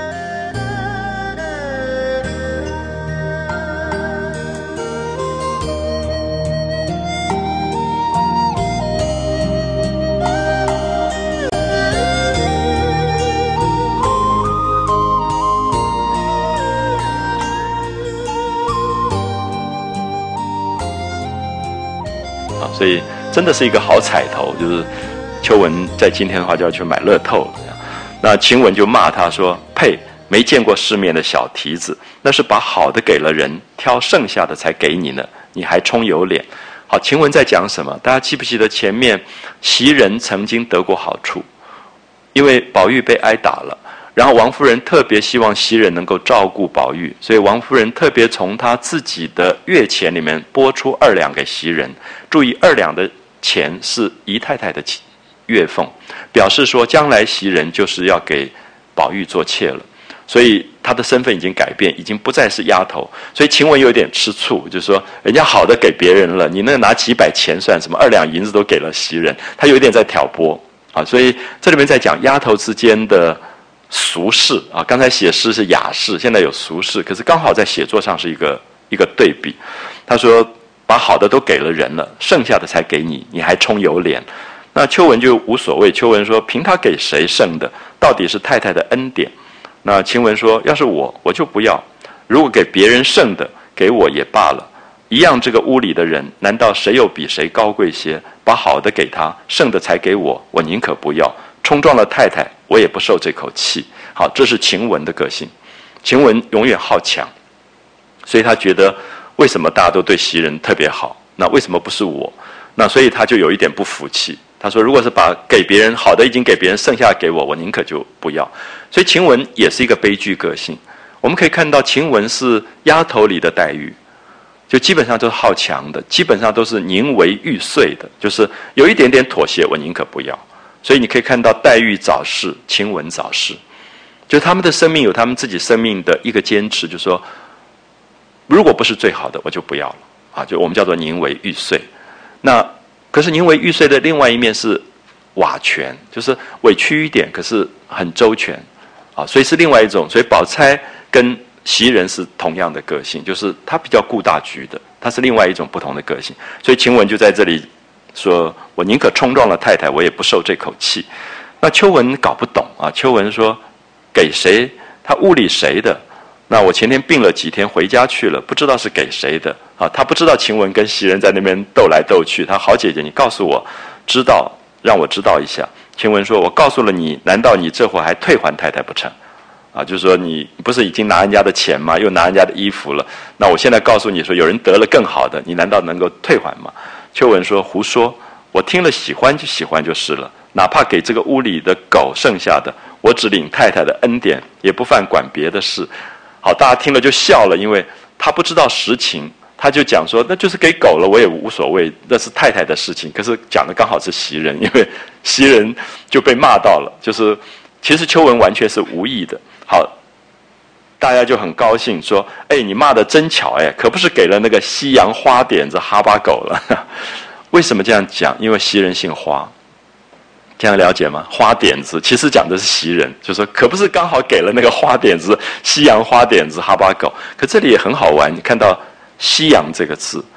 所以真的是一个好彩头，就是秋文在今天的话就要去买乐透了。那晴雯就骂他说：“呸，没见过世面的小蹄子，那是把好的给了人，挑剩下的才给你呢，你还充有脸。”好，晴雯在讲什么？大家记不记得前面袭人曾经得过好处，因为宝玉被挨打了，然后王夫人特别希望袭人能够照顾宝玉，所以王夫人特别从她自己的月钱里面拨出二两给袭人。注意，二两的钱是姨太太的月俸，表示说将来袭人就是要给宝玉做妾了，所以她的身份已经改变，已经不再是丫头。所以晴雯有点吃醋，就是说人家好的给别人了，你那拿几百钱算什么？二两银子都给了袭人，她有点在挑拨啊。所以这里面在讲丫头之间的俗事啊，刚才写诗是雅事，现在有俗事，可是刚好在写作上是一个一个对比。他说把好的都给了人了，剩下的才给你，你还充有脸。那秋文就无所谓，秋文说凭他给谁剩的，到底是太太的恩典。那晴雯说要是我我就不要，如果给别人剩的给我也罢了，一样这个屋里的人，难道谁又比谁高贵些？把好的给他，剩的才给我，我宁可不要，冲撞了太太我也不受这口气。好，这是晴雯的个性。晴雯永远好强，所以他觉得为什么大家都对袭人特别好，那为什么不是我？那所以他就有一点不服气，他说如果是把给别人好的已经给别人，剩下给我，我宁可就不要。所以晴雯也是一个悲剧个性。我们可以看到晴雯是丫头里的黛玉，就基本上都是好强的，基本上都是宁为玉碎的，就是有一点点妥协我宁可不要。所以你可以看到黛玉早逝，晴雯早逝，就是他们的生命有他们自己生命的一个坚持，就是说如果不是最好的我就不要了啊，就我们叫做宁为玉碎。那可是宁为玉碎的另外一面是瓦全，就是委屈一点可是很周全啊，所以是另外一种。所以宝钗跟袭人是同样的个性，就是她比较顾大局的，她是另外一种不同的个性。所以晴雯就在这里说我宁可冲撞了太太，我也不受这口气。那秋文搞不懂啊，秋文说给谁？他屋里谁的？那我前天病了几天，回家去了，不知道是给谁的啊？他不知道晴雯跟袭人在那边斗来斗去。他好姐姐，你告诉我，知道让我知道一下。晴雯说：“我告诉了你，难道你这会还退还太太不成？啊，就是说你不是已经拿人家的钱吗？又拿人家的衣服了。那我现在告诉你说，有人得了更好的，你难道能够退还吗？”秋文说：“胡说！我听了喜欢就喜欢就是了，哪怕给这个屋里的狗剩下的，我只领太太的恩典，也不犯管别的事。”好，大家听了就笑了，因为他不知道实情，他就讲说那就是给狗了，我也无所谓，那是太太的事情。可是讲的刚好是袭人，因为袭人就被骂到了，就是其实秋文完全是无意的。好，大家就很高兴说：“哎，你骂的真巧哎，可不是给了那个西洋花点子哈巴狗了。”为什么这样讲？因为袭人姓花。这样了解吗？花点子其实讲的是袭人，就说可不是刚好给了那个花点子，西洋花点子哈巴狗。可这里也很好玩，你看到西洋这个字，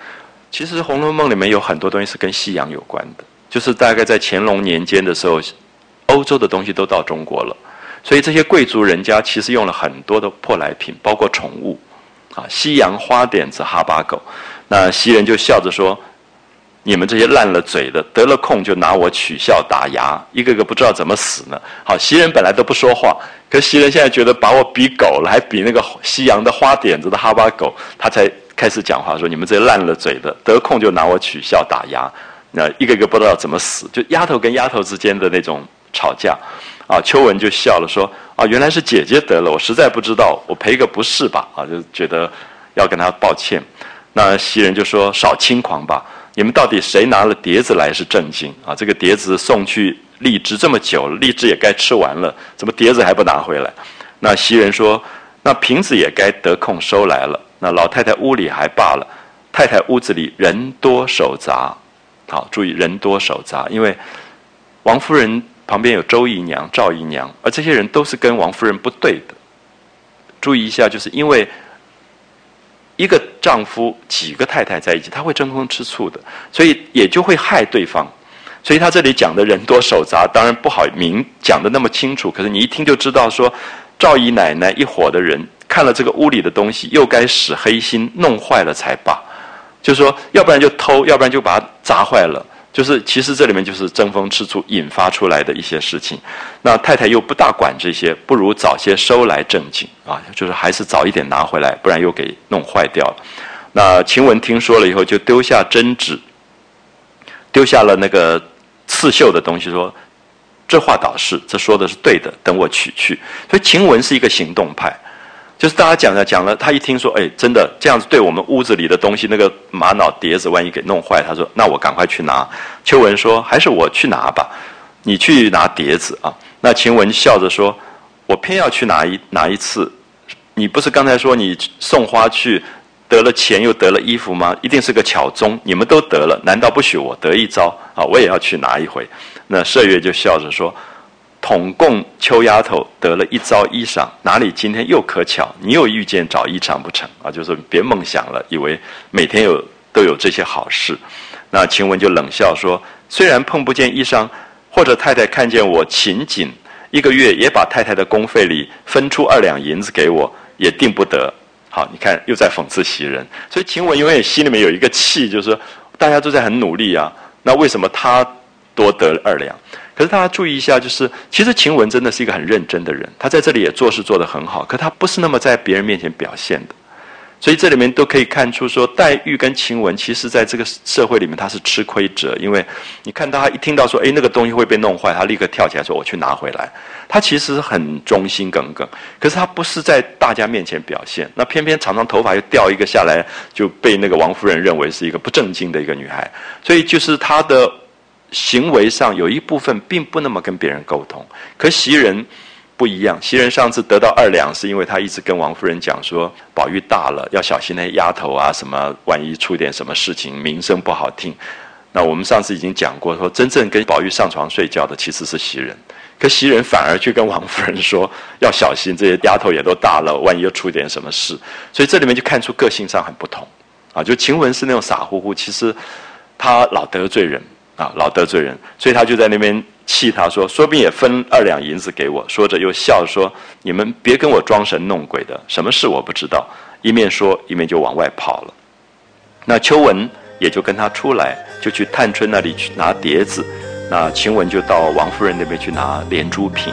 其实《红楼梦》里面有很多东西是跟西洋有关的，就是大概在乾隆年间的时候，欧洲的东西都到中国了，所以这些贵族人家其实用了很多的舶来品，包括宠物，啊，西洋花点子哈巴狗。那袭人就笑着说：“你们这些烂了嘴的，得了空就拿我取笑打牙，一个个不知道怎么死呢。”好，袭人本来都不说话，可袭人现在觉得把我比狗了，还比那个西洋的花点子的哈巴狗，他才开始讲话说：“你们这些烂了嘴的，得空就拿我取笑打牙，那一个个不知道怎么死。”就丫头跟丫头之间的那种吵架，啊，秋文就笑了说：“啊，原来是姐姐得了，我实在不知道，我赔个不是吧？”啊，就觉得要跟她抱歉。那袭人就说：“少轻狂吧，你们到底谁拿了碟子来是正经啊？这个碟子送去荔枝这么久了，荔枝也该吃完了，怎么碟子还不拿回来？”那袭人说：“那瓶子也该得空收来了。那老太太屋里还罢了，太太屋子里人多手杂。”好，注意人多手杂，因为王夫人旁边有周姨娘、赵姨娘，而这些人都是跟王夫人不对的。注意一下，就是因为一个丈夫几个太太在一起，他会争风吃醋的，所以也就会害对方。所以他这里讲的人多手杂，当然不好明讲的那么清楚，可是你一听就知道说，赵姨奶奶一伙的人看了这个屋里的东西，又该使黑心，弄坏了才罢。就是说，要不然就偷，要不然就把它砸坏了。就是其实这里面就是争风吃醋引发出来的一些事情。那太太又不大管这些，不如早些收来正经啊，就是还是早一点拿回来，不然又给弄坏掉了。那晴雯听说了以后，就丢下针纸，丢下了那个刺绣的东西，说：“这话倒是，这说的是对的，等我取去。”所以晴雯是一个行动派。就是大家讲了讲了，他一听说，哎，真的这样子对我们屋子里的东西，那个玛瑙碟子万一给弄坏，他说，那我赶快去拿。秋文说，还是我去拿吧，你去拿碟子啊。那晴雯笑着说，我偏要去拿一拿一次。你不是刚才说你送花去得了钱又得了衣服吗？一定是个巧宗，你们都得了，难道不许我得一遭啊？我也要去拿一回。那麝月就笑着说，统共秋丫头得了一遭衣裳，哪里今天又可巧，你又遇见找衣裳不成啊？就是别梦想了，以为每天有都有这些好事。那晴雯就冷笑说，虽然碰不见衣裳，或者太太看见我勤谨，一个月也把太太的工费里分出二两银子给我，也定不得。好，你看又在讽刺袭人。所以晴雯永远心里面有一个气，就是说大家都在很努力啊，那为什么她多得了二两？可是大家注意一下，就是其实晴雯真的是一个很认真的人，她在这里也做事做得很好，可她不是那么在别人面前表现的。所以这里面都可以看出说，黛玉跟晴雯其实在这个社会里面她是吃亏者，因为你看到她一听到说，哎，那个东西会被弄坏，她立刻跳起来说我去拿回来。她其实很忠心耿耿，可是她不是在大家面前表现，那偏偏常常头发又掉一个下来，就被那个王夫人认为是一个不正经的一个女孩。所以就是她的行为上有一部分并不那么跟别人沟通。可袭人不一样，袭人上次得到二两是因为她一直跟王夫人讲说，宝玉大了要小心那些丫头啊，什么万一出点什么事情名声不好听。那我们上次已经讲过，说真正跟宝玉上床睡觉的其实是袭人，可袭人反而去跟王夫人说要小心，这些丫头也都大了，万一又出点什么事。所以这里面就看出个性上很不同啊。就晴雯是那种傻乎乎，其实她老得罪人啊，老得罪人，所以他就在那边气他说，说不定也分二两银子给我。说着又笑说，你们别跟我装神弄鬼的，什么事我不知道。一面说一面就往外跑了。那秋文也就跟他出来，就去探春那里去拿碟子。那晴雯就到王夫人那边去拿连珠瓶。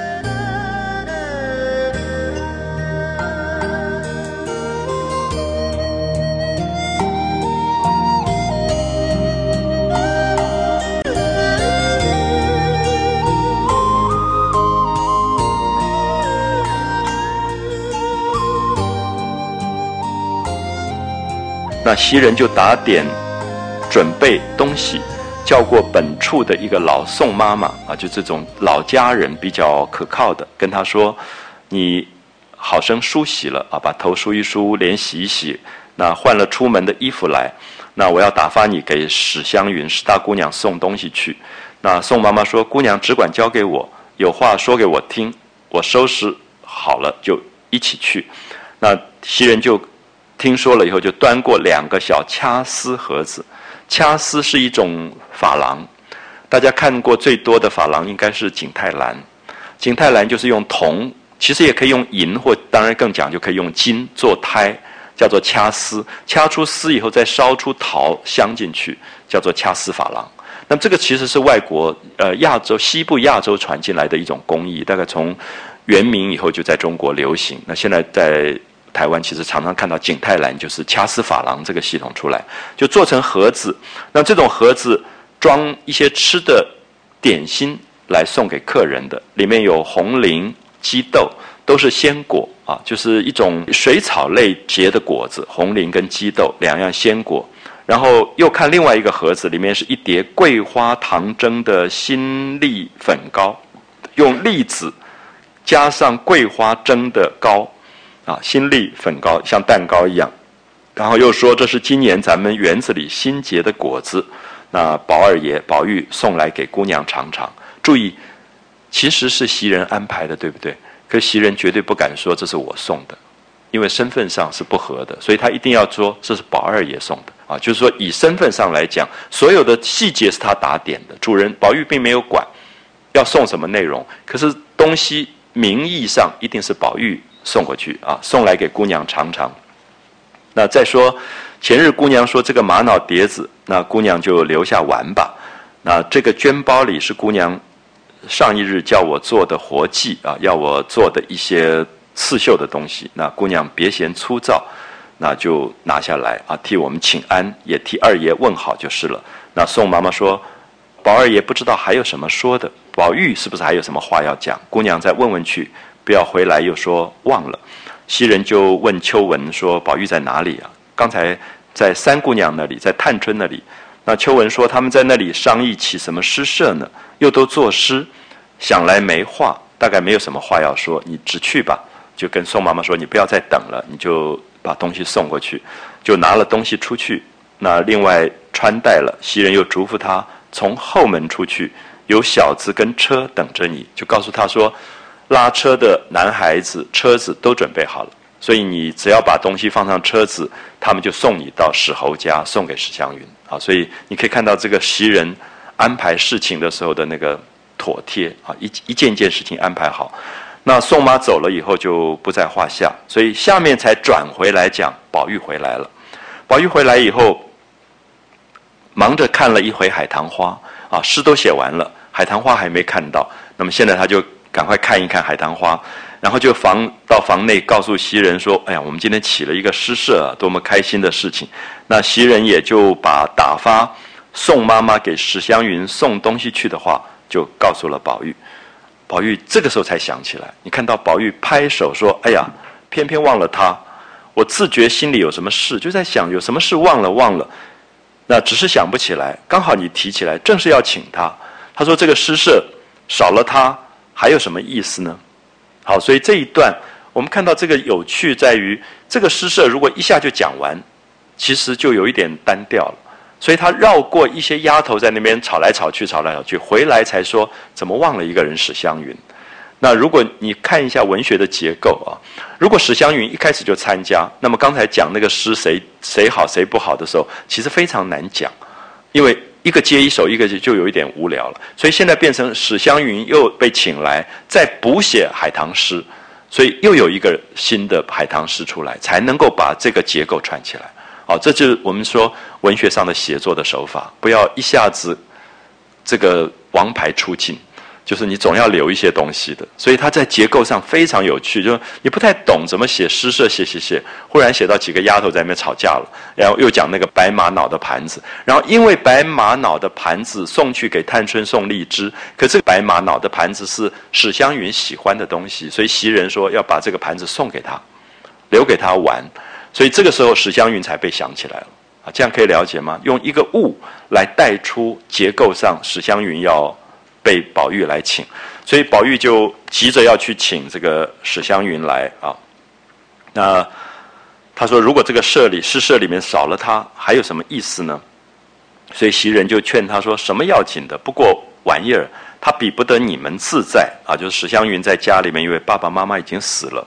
那袭人就打点准备东西，叫过本处的一个老宋妈妈啊，就这种老家人比较可靠的，跟她说，你好生梳洗了啊，把头梳一梳，脸洗一洗，那换了出门的衣服来，那我要打发你给史湘云史大姑娘送东西去。那宋妈妈说，姑娘只管交给我，有话说给我听，我收拾好了就一起去。那袭人就听说了以后，就端过两个小掐丝盒子。掐丝是一种珐琅，大家看过最多的珐琅应该是景泰蓝。景泰蓝就是用铜，其实也可以用银，或当然更讲究可以用金做胎，叫做掐丝。掐出丝以后，再烧出陶镶进去，叫做掐丝珐琅。那么这个其实是外国呃亚洲西部亚洲传进来的一种工艺，大概从元明以后就在中国流行。那现在在台湾其实常常看到景泰蓝就是掐丝珐琅这个系统出来，就做成盒子。那这种盒子装一些吃的点心来送给客人的，里面有红菱、鸡豆，都是鲜果啊，就是一种水草类结的果子，红菱跟鸡豆两样鲜果。然后又看另外一个盒子，里面是一碟桂花糖蒸的新栗粉糕，用栗子加上桂花蒸的糕。啊，新栗粉糕像蛋糕一样，然后又说这是今年咱们园子里新结的果子，那宝二爷宝玉送来给姑娘尝尝。注意，其实是袭人安排的，对不对？可是袭人绝对不敢说这是我送的，因为身份上是不合的，所以他一定要说这是宝二爷送的啊，就是说以身份上来讲，所有的细节是他打点的，主人宝玉并没有管要送什么内容，可是东西名义上一定是宝玉送过去啊，送来给姑娘尝尝。那再说前日姑娘说这个玛瑙碟子，那姑娘就留下玩吧。那这个绢包里是姑娘上一日叫我做的活计啊，要我做的一些刺绣的东西。那姑娘别嫌粗糙，那就拿下来啊，替我们请安，也替二爷问好就是了。那宋妈妈说，宝二爷不知道还有什么说的，宝玉是不是还有什么话要讲？姑娘再问问去。不要回来又说忘了。袭人就问秋文说，宝玉在哪里啊？刚才在三姑娘那里，在探春那里。那秋文说他们在那里商议起什么诗社呢，又都作诗，想来没话，大概没有什么话要说，你直去吧。就跟宋妈妈说，你不要再等了，你就把东西送过去。就拿了东西出去。那另外穿戴了，袭人又嘱咐他从后门出去，有小子跟车等着你，就告诉他说拉车的男孩子车子都准备好了，所以你只要把东西放上车子，他们就送你到史侯家，送给史湘云啊。所以你可以看到这个袭人安排事情的时候的那个妥帖啊，一一件件事情安排好。那宋妈走了以后就不在话下，所以下面才转回来讲宝玉回来了。宝玉回来以后，忙着看了一回海棠花啊，诗都写完了，海棠花还没看到。那么现在他就赶快看一看海棠花，然后就房到房内告诉袭人说，哎呀，我们今天起了一个诗社啊，多么开心的事情。那袭人也就把打发宋妈妈给史湘云送东西去的话就告诉了宝玉。宝玉这个时候才想起来，你看到宝玉拍手说，哎呀，偏偏忘了他，我自觉心里有什么事，就在想有什么事忘了忘了，那只是想不起来，刚好你提起来，正是要请他。他说这个诗社少了他还有什么意思呢？好，所以这一段我们看到这个有趣在于，这个诗社如果一下就讲完，其实就有一点单调了。所以他绕过一些丫头在那边吵来吵去吵来吵去，回来才说怎么忘了一个人史湘云。那如果你看一下文学的结构啊，如果史湘云一开始就参加，那么刚才讲那个诗谁谁好谁不好的时候，其实非常难讲，因为一个接一首，一个就有一点无聊了。所以现在变成史湘云又被请来再补写海棠诗，所以又有一个新的海棠诗出来，才能够把这个结构串起来。好，这就是我们说文学上的写作的手法，不要一下子这个王牌出尽，就是你总要留一些东西的。所以它在结构上非常有趣，就是你不太懂怎么写诗社，写写写，忽然写到几个丫头在那边吵架了，然后又讲那个白玛瑙的盘子，然后因为白玛瑙的盘子送去给探春送荔枝，可这个白玛瑙的盘子是史湘云喜欢的东西，所以袭人说要把这个盘子送给他，留给他玩。所以这个时候史湘云才被想起来了啊，这样可以了解吗？用一个物来带出结构上史湘云要被宝玉来请，所以宝玉就急着要去请这个史湘云来啊。那他说，如果这个社里诗社里面少了他，还有什么意思呢？所以袭人就劝他说，什么要紧的？不过玩意儿，他比不得你们自在啊。就是史湘云在家里面，因为爸爸妈妈已经死了。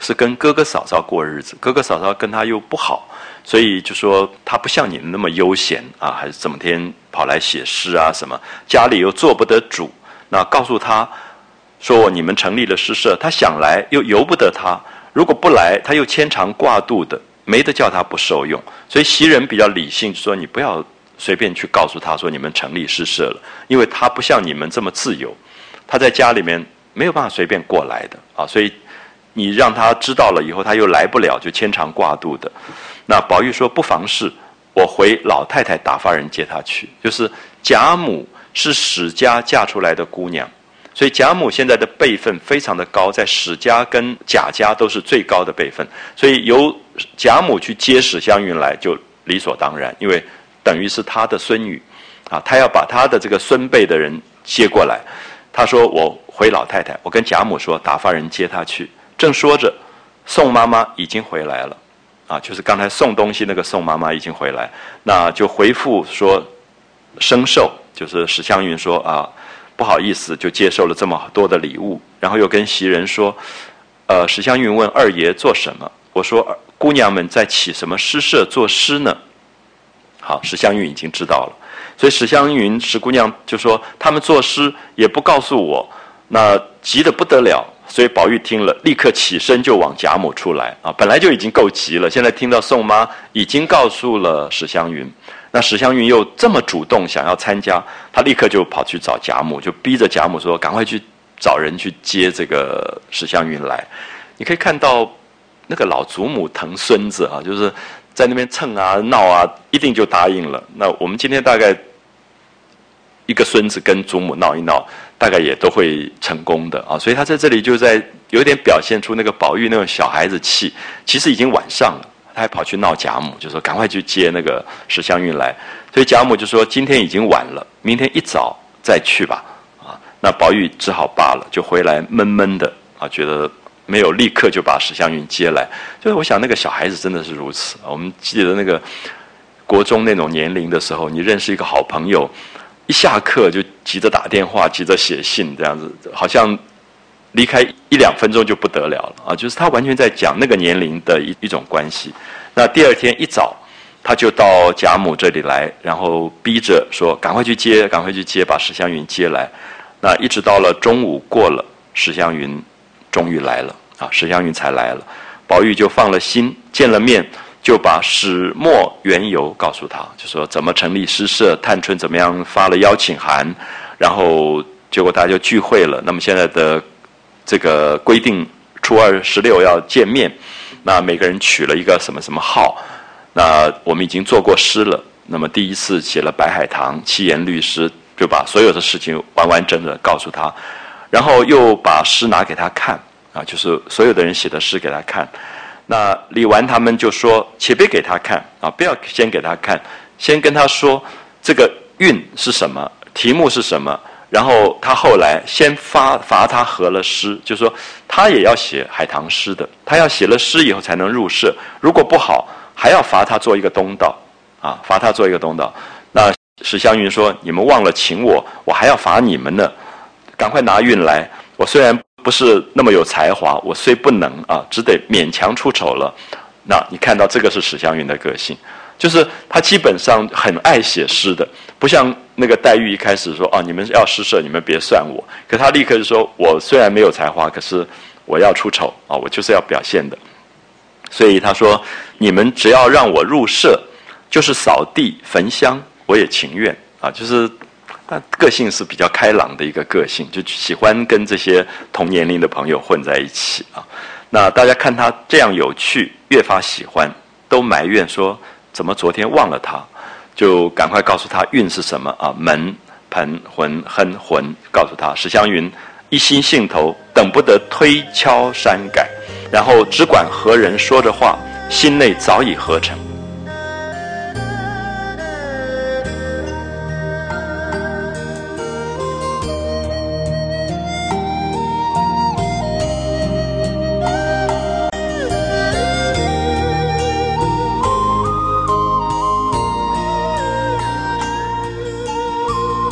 是跟哥哥嫂嫂过日子，哥哥嫂嫂跟他又不好，所以就说他不像你那么悠闲啊，还是整天跑来写诗啊什么，家里又做不得主。那告诉他说你们成立了诗社，他想来又由不得他，如果不来他又牵肠挂肚的，没得叫他不受用。所以袭人比较理性，就说你不要随便去告诉他说你们成立诗社了，因为他不像你们这么自由，他在家里面没有办法随便过来的啊，所以你让他知道了以后他又来不了，就牵肠挂肚的。那宝玉说不妨事，我回老太太打发人接他去。就是贾母是史家嫁出来的姑娘，所以贾母现在的辈分非常的高，在史家跟贾家都是最高的辈分，所以由贾母去接史湘云来就理所当然，因为等于是他的孙女啊，他要把他的这个孙辈的人接过来。他说我回老太太，我跟贾母说打发人接他去。正说着，宋妈妈已经回来了啊，就是刚才送东西那个宋妈妈已经回来，那就回复说生寿，就是史湘云说啊不好意思就接受了这么多的礼物，然后又跟袭人说呃，史湘云问二爷做什么，我说姑娘们在起什么诗社作诗呢？好，史湘云已经知道了，所以史湘云史姑娘就说他们作诗也不告诉我，那急得不得了。所以宝玉听了立刻起身就往贾母出来啊，本来就已经够急了，现在听到宋妈已经告诉了史湘云，那史湘云又这么主动想要参加，他立刻就跑去找贾母，就逼着贾母说赶快去找人去接这个史湘云来。你可以看到那个老祖母疼孙子啊，就是在那边蹭啊闹啊，一定就答应了。那我们今天大概一个孙子跟祖母闹一闹，大概也都会成功的啊，所以他在这里就在有点表现出那个宝玉那种小孩子气。其实已经晚上了，他还跑去闹贾母，就说赶快去接那个史湘云来。所以贾母就说今天已经晚了，明天一早再去吧啊。那宝玉只好罢了，就回来闷闷的啊，觉得没有立刻就把史湘云接来。就是我想那个小孩子真的是如此。我们记得那个国中那种年龄的时候，你认识一个好朋友，一下课就急着打电话，急着写信，这样子好像离开一两分钟就不得了了啊！就是他完全在讲那个年龄的一一种关系。那第二天一早，他就到贾母这里来，然后逼着说赶快去接，赶快去接，把史湘云接来。那一直到了中午过了，史湘云终于来了啊！史湘云才来了，宝玉就放了心，见了面就把始末缘由告诉他，就说怎么成立诗社，探春怎么样发了邀请函，然后结果大家就聚会了。那么现在的这个规定，初二十六要见面，那每个人取了一个什么什么号。那我们已经做过诗了，那么第一次写了白海棠七言律诗，就把所有的事情完完整整告诉他，然后又把诗拿给他看啊，就是所有的人写的诗给他看。那李纨他们就说且别给他看啊，不要先给他看，先跟他说这个韵是什么，题目是什么，然后他后来先发罚他合了诗，就说他也要写海棠诗的，他要写了诗以后才能入社，如果不好还要罚他做一个东道啊，罚他做一个东道。那史湘云说你们忘了请我，我还要罚你们呢，赶快拿韵来，我虽然不是那么有才华，我虽不能啊，只得勉强出丑了。那你看到这个是史湘云的个性，就是他基本上很爱写诗的，不像那个黛玉一开始说哦，你们要诗社，你们别算我。可他立刻就说，我虽然没有才华，可是我要出丑啊，我就是要表现的。所以他说，你们只要让我入社，就是扫地焚香，我也情愿啊，就是。他个性是比较开朗的一个个性，就喜欢跟这些同年龄的朋友混在一起啊。那大家看他这样有趣，越发喜欢，都埋怨说怎么昨天忘了他，就赶快告诉他韵是什么啊，门盆浑哼浑，告诉他。史湘云一心兴头，等不得推敲删改，然后只管和人说着话，心内早已合成。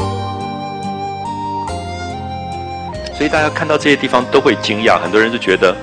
所以大家看到这些地方都会惊讶，很多人就觉得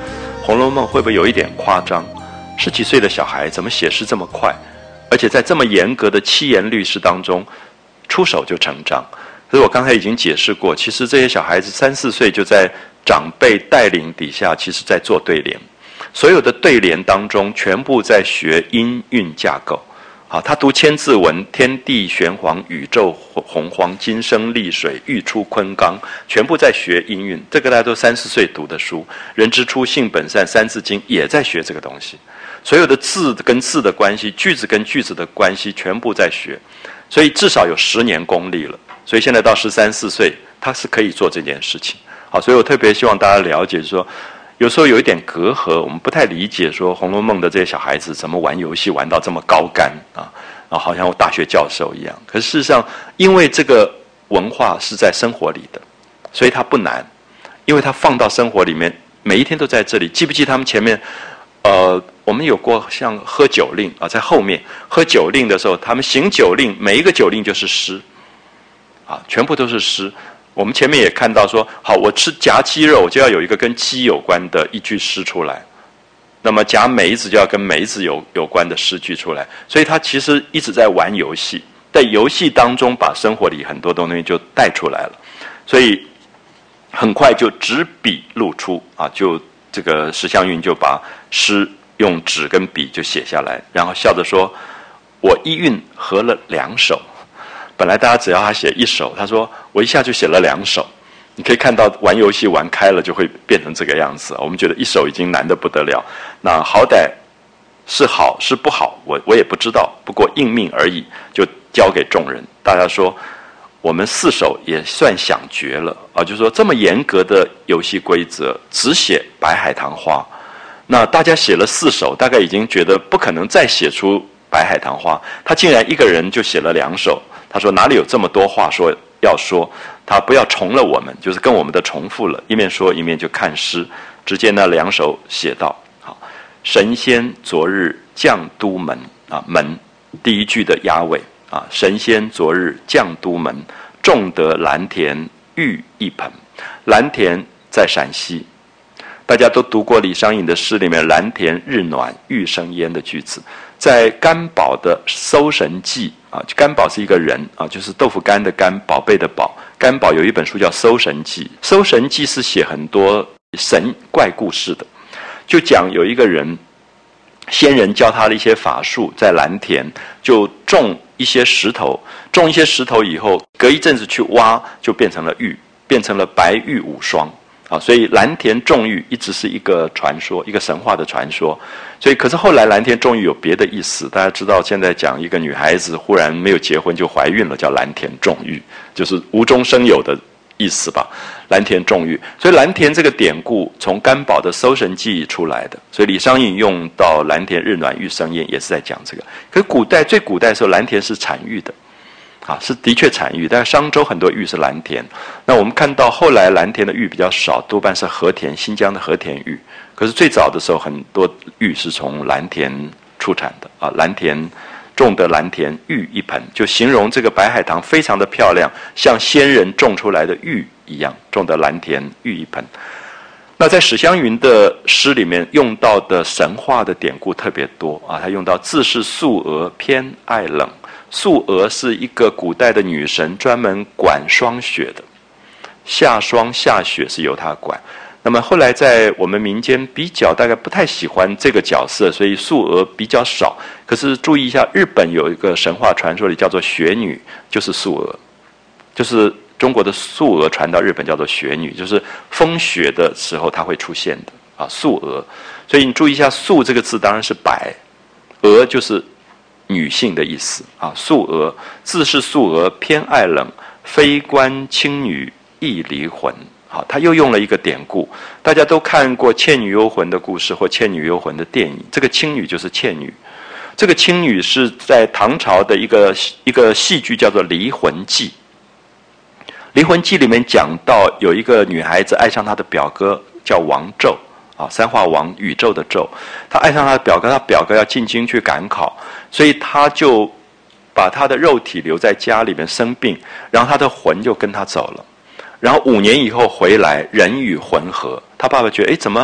红楼梦》会不会有一点夸张？十几岁的小孩怎么写诗这么快？而且在这么严格的七言律诗当中，出手就成章。可是我刚才已经解释过，其实这些小孩子三四岁就在长辈带领底下，其实在做对联。所有的对联当中，全部在学音韵架构。好，他读千字文，天地玄黄，宇宙洪荒，金生丽水，玉出昆冈，全部在学音韵。这个大家都三四岁读的书，人之初性本善，三字经也在学这个东西。所有的字跟字的关系，句子跟句子的关系，全部在学。所以至少有十年功力了。所以现在到十三四岁，他是可以做这件事情。好，所以我特别希望大家了解，说有时候有一点隔阂，我们不太理解说《红楼梦》的这些小孩子怎么玩游戏玩到这么高竿啊，啊，好像我大学教授一样。可是事实上，因为这个文化是在生活里的，所以它不难，因为它放到生活里面，每一天都在这里。记不记他们前面，呃，我们有过像喝酒令啊，在后面喝酒令的时候，他们行酒令，每一个酒令就是诗，啊，全部都是诗。我们前面也看到说，好，我吃夹鸡肉，我就要有一个跟鸡有关的一句诗出来。那么夹梅子就要跟梅子有有关的诗句出来。所以他其实一直在玩游戏，在游戏当中把生活里很多东西就带出来了。所以很快就执笔露出啊，就这个史湘云就把诗用纸跟笔就写下来，然后笑着说：“我一韵合了两首。”本来大家只要他写一首，他说我一下就写了两首。你可以看到玩游戏玩开了就会变成这个样子。我们觉得一首已经难得不得了，那好歹是好是不好，我我也不知道，不过应命而已，就交给众人。大家说我们四首也算想绝了啊，就是说这么严格的游戏规则，只写白海棠花，那大家写了四首，大概已经觉得不可能再写出白海棠花，他竟然一个人就写了两首。他说哪里有这么多话说要说，他不要重了我们，就是跟我们的重复了，一面说一面就看诗。只见那两首写道：好，神仙昨日降都门啊，门第一句的押尾啊，神仙昨日降都门，种得蓝田玉一盆。蓝田在陕西，大家都读过李商隐的诗里面蓝田日暖玉生烟的句子。在干宝的《搜神记》啊，干宝是一个人啊，就是豆腐干的干，宝贝的宝。干宝有一本书叫《搜神记》，《搜神记》是写很多神怪故事的，就讲有一个人，仙人教他的一些法术，在蓝田就种一些石头，种一些石头以后，隔一阵子去挖，就变成了玉，变成了白玉无双。啊，所以蓝田种玉一直是一个传说，一个神话的传说。所以，可是后来蓝田种玉有别的意思。大家知道，现在讲一个女孩子忽然没有结婚就怀孕了，叫蓝田种玉，就是无中生有的意思吧。蓝田种玉，所以蓝田这个典故从干宝的《搜神记》出来的。所以李商隐用到蓝田日暖玉生烟，也是在讲这个。可是古代最古代的时候，蓝田是产玉的。啊，是的确产玉，但是商周很多玉是蓝田。那我们看到后来蓝田的玉比较少，多半是和田，新疆的和田玉。可是最早的时候，很多玉是从蓝田出产的啊，蓝田种的蓝田玉一盆，就形容这个白海棠非常的漂亮，像仙人种出来的玉一样，种的蓝田玉一盆。那在史湘云的诗里面用到的神话的典故特别多啊，他用到自是素娥偏爱冷。素娥是一个古代的女神，专门管霜雪的，下霜下雪是由她管。那么后来在我们民间比较大概不太喜欢这个角色，所以素娥比较少。可是注意一下，日本有一个神话传说里叫做雪女，就是素娥，就是中国的素娥传到日本叫做雪女，就是风雪的时候她会出现的啊，素娥。所以你注意一下，素这个字当然是白，娥就是女性的意思啊，素娥自是素娥偏爱冷，非关青女亦离魂。好，他又用了一个典故，大家都看过《倩女幽魂》的故事或《倩女幽魂》的电影，这个青女就是倩女。这个青女是在唐朝的一个一个戏剧叫做《离魂记》。《离魂记》里面讲到有一个女孩子爱上她的表哥叫王胄啊，三画王宇宙的宙，她爱上她的表哥，她表哥要进京去赶考，所以她就把她的肉体留在家里面生病，然后她的魂就跟她走了。然后五年以后回来，人与魂合。他爸爸觉得，哎，怎么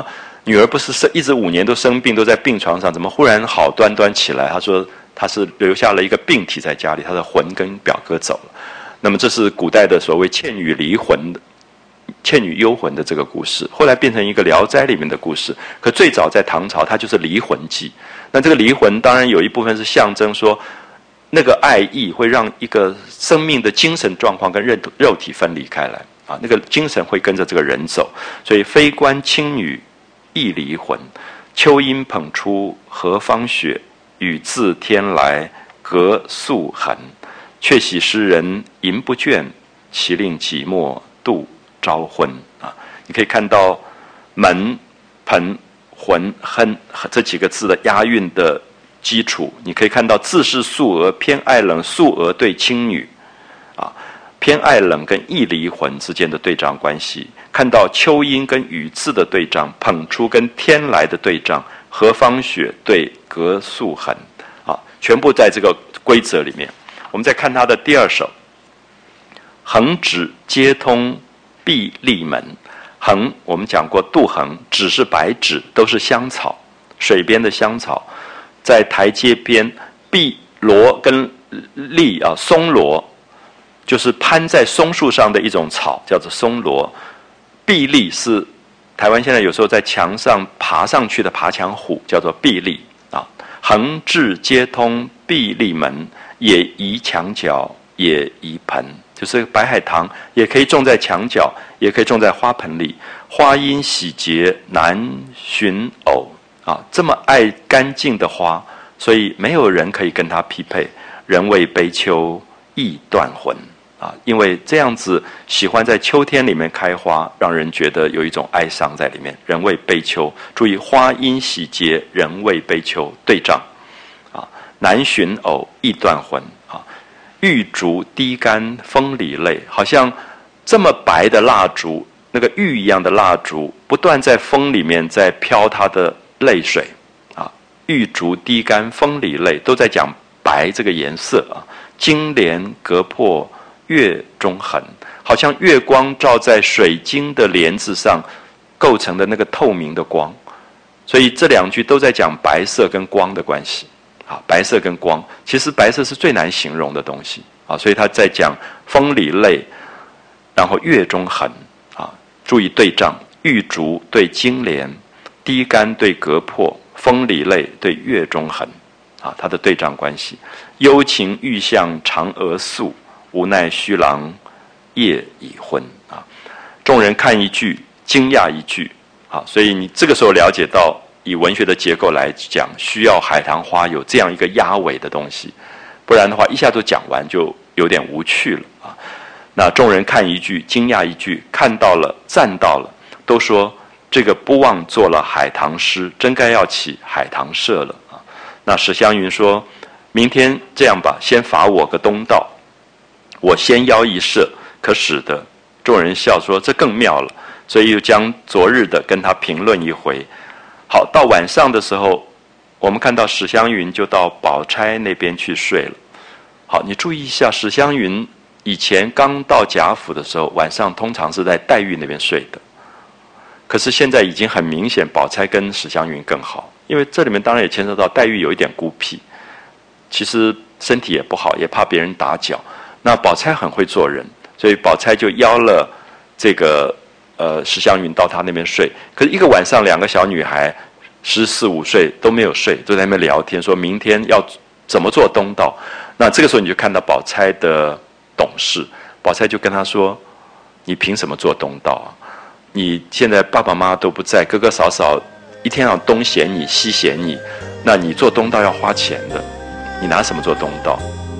女儿不是生一直五年都生病，都在病床上，怎么忽然好端端起来？他说他是留下了一个病体在家里，他的魂跟表哥走了。那么这是古代的所谓倩女离魂的、倩女幽魂的这个故事，后来变成一个《聊斋》里面的故事。可最早在唐朝，它就是离魂记。那这个离魂当然有一部分是象征说，那个爱意会让一个生命的精神状况跟肉肉体分离开来啊，那个精神会跟着这个人走。所以非关青女亦离魂，秋阴捧出何方雪，雨自天来隔素痕。却喜诗人吟不倦，其令寂寞度朝昏啊！你可以看到门、盆、魂、哼这几个字的押韵的基础，你可以看到自是素娥偏爱冷，素娥对青女啊，偏爱冷跟亦离魂之间的对仗关系，看到秋阴跟雨字的对仗，捧出跟天来的对仗，何方雪对隔素痕啊，全部在这个规则里面。我们再看他的第二首，横指接通碧丽门。横我们讲过杜衡，指是白纸，都是香草，水边的香草，在台阶边，碧萝跟丽啊，松萝就是攀在松树上的一种草，叫做松萝。碧丽是台湾现在有时候在墙上爬上去的爬墙虎，叫做碧丽啊。横至接通碧丽门，也宜墙角，也宜盆，就是白海棠也可以种在墙角，也可以种在花盆里。花因喜洁难寻偶啊，这么爱干净的花，所以没有人可以跟它匹配。人为悲秋意断魂啊，因为这样子喜欢在秋天里面开花，让人觉得有一种哀伤在里面。人为悲秋，注意花因喜洁，人为悲秋对仗啊，难寻偶意断魂啊，玉竹滴干风里泪，好像这么白的蜡烛，那个玉一样的蜡烛，不断在风里面在飘它的泪水啊，玉竹滴干风里泪，都在讲白这个颜色啊，金莲隔破月中痕，好像月光照在水晶的帘子上构成的那个透明的光，所以这两句都在讲白色跟光的关系啊，白色跟光，其实白色是最难形容的东西啊，所以他在讲风里泪，然后月中痕啊，注意对仗，玉竹对金莲，滴干对隔破，风里泪对月中痕啊，它的对仗关系。幽情欲向嫦娥诉，无奈虚郎夜已昏啊。众人看一句，惊讶一句啊，所以你这个时候了解到，以文学的结构来讲，需要海棠花有这样一个压尾的东西，不然的话一下都讲完就有点无趣了啊。那众人看一句，惊讶一句，看到了，赞到了，都说这个不忘做了海棠诗，真该要起海棠社了啊。那史湘云说，明天这样吧，先罚我个东道，我先邀一社，可使得？众人笑说这更妙了，所以又将昨日的跟他评论一回。好，到晚上的时候，我们看到史湘云就到宝钗那边去睡了。好，你注意一下，史湘云以前刚到贾府的时候，晚上通常是在黛玉那边睡的，可是现在已经很明显，宝钗跟史湘云更好，因为这里面当然也牵涉到黛玉有一点孤僻，其实身体也不好，也怕别人打搅。那宝钗很会做人，所以宝钗就邀了这个呃史湘云到她那边睡。可是一个晚上，两个小女孩十四五岁都没有睡，都在那边聊天，说明天要怎么做东道。那这个时候你就看到宝钗的懂事，宝钗就跟她说：“你凭什么做东道啊？你现在爸爸妈妈都不在，哥哥嫂嫂一天要东嫌你西嫌你，那你做东道要花钱的，你拿什么做东道？”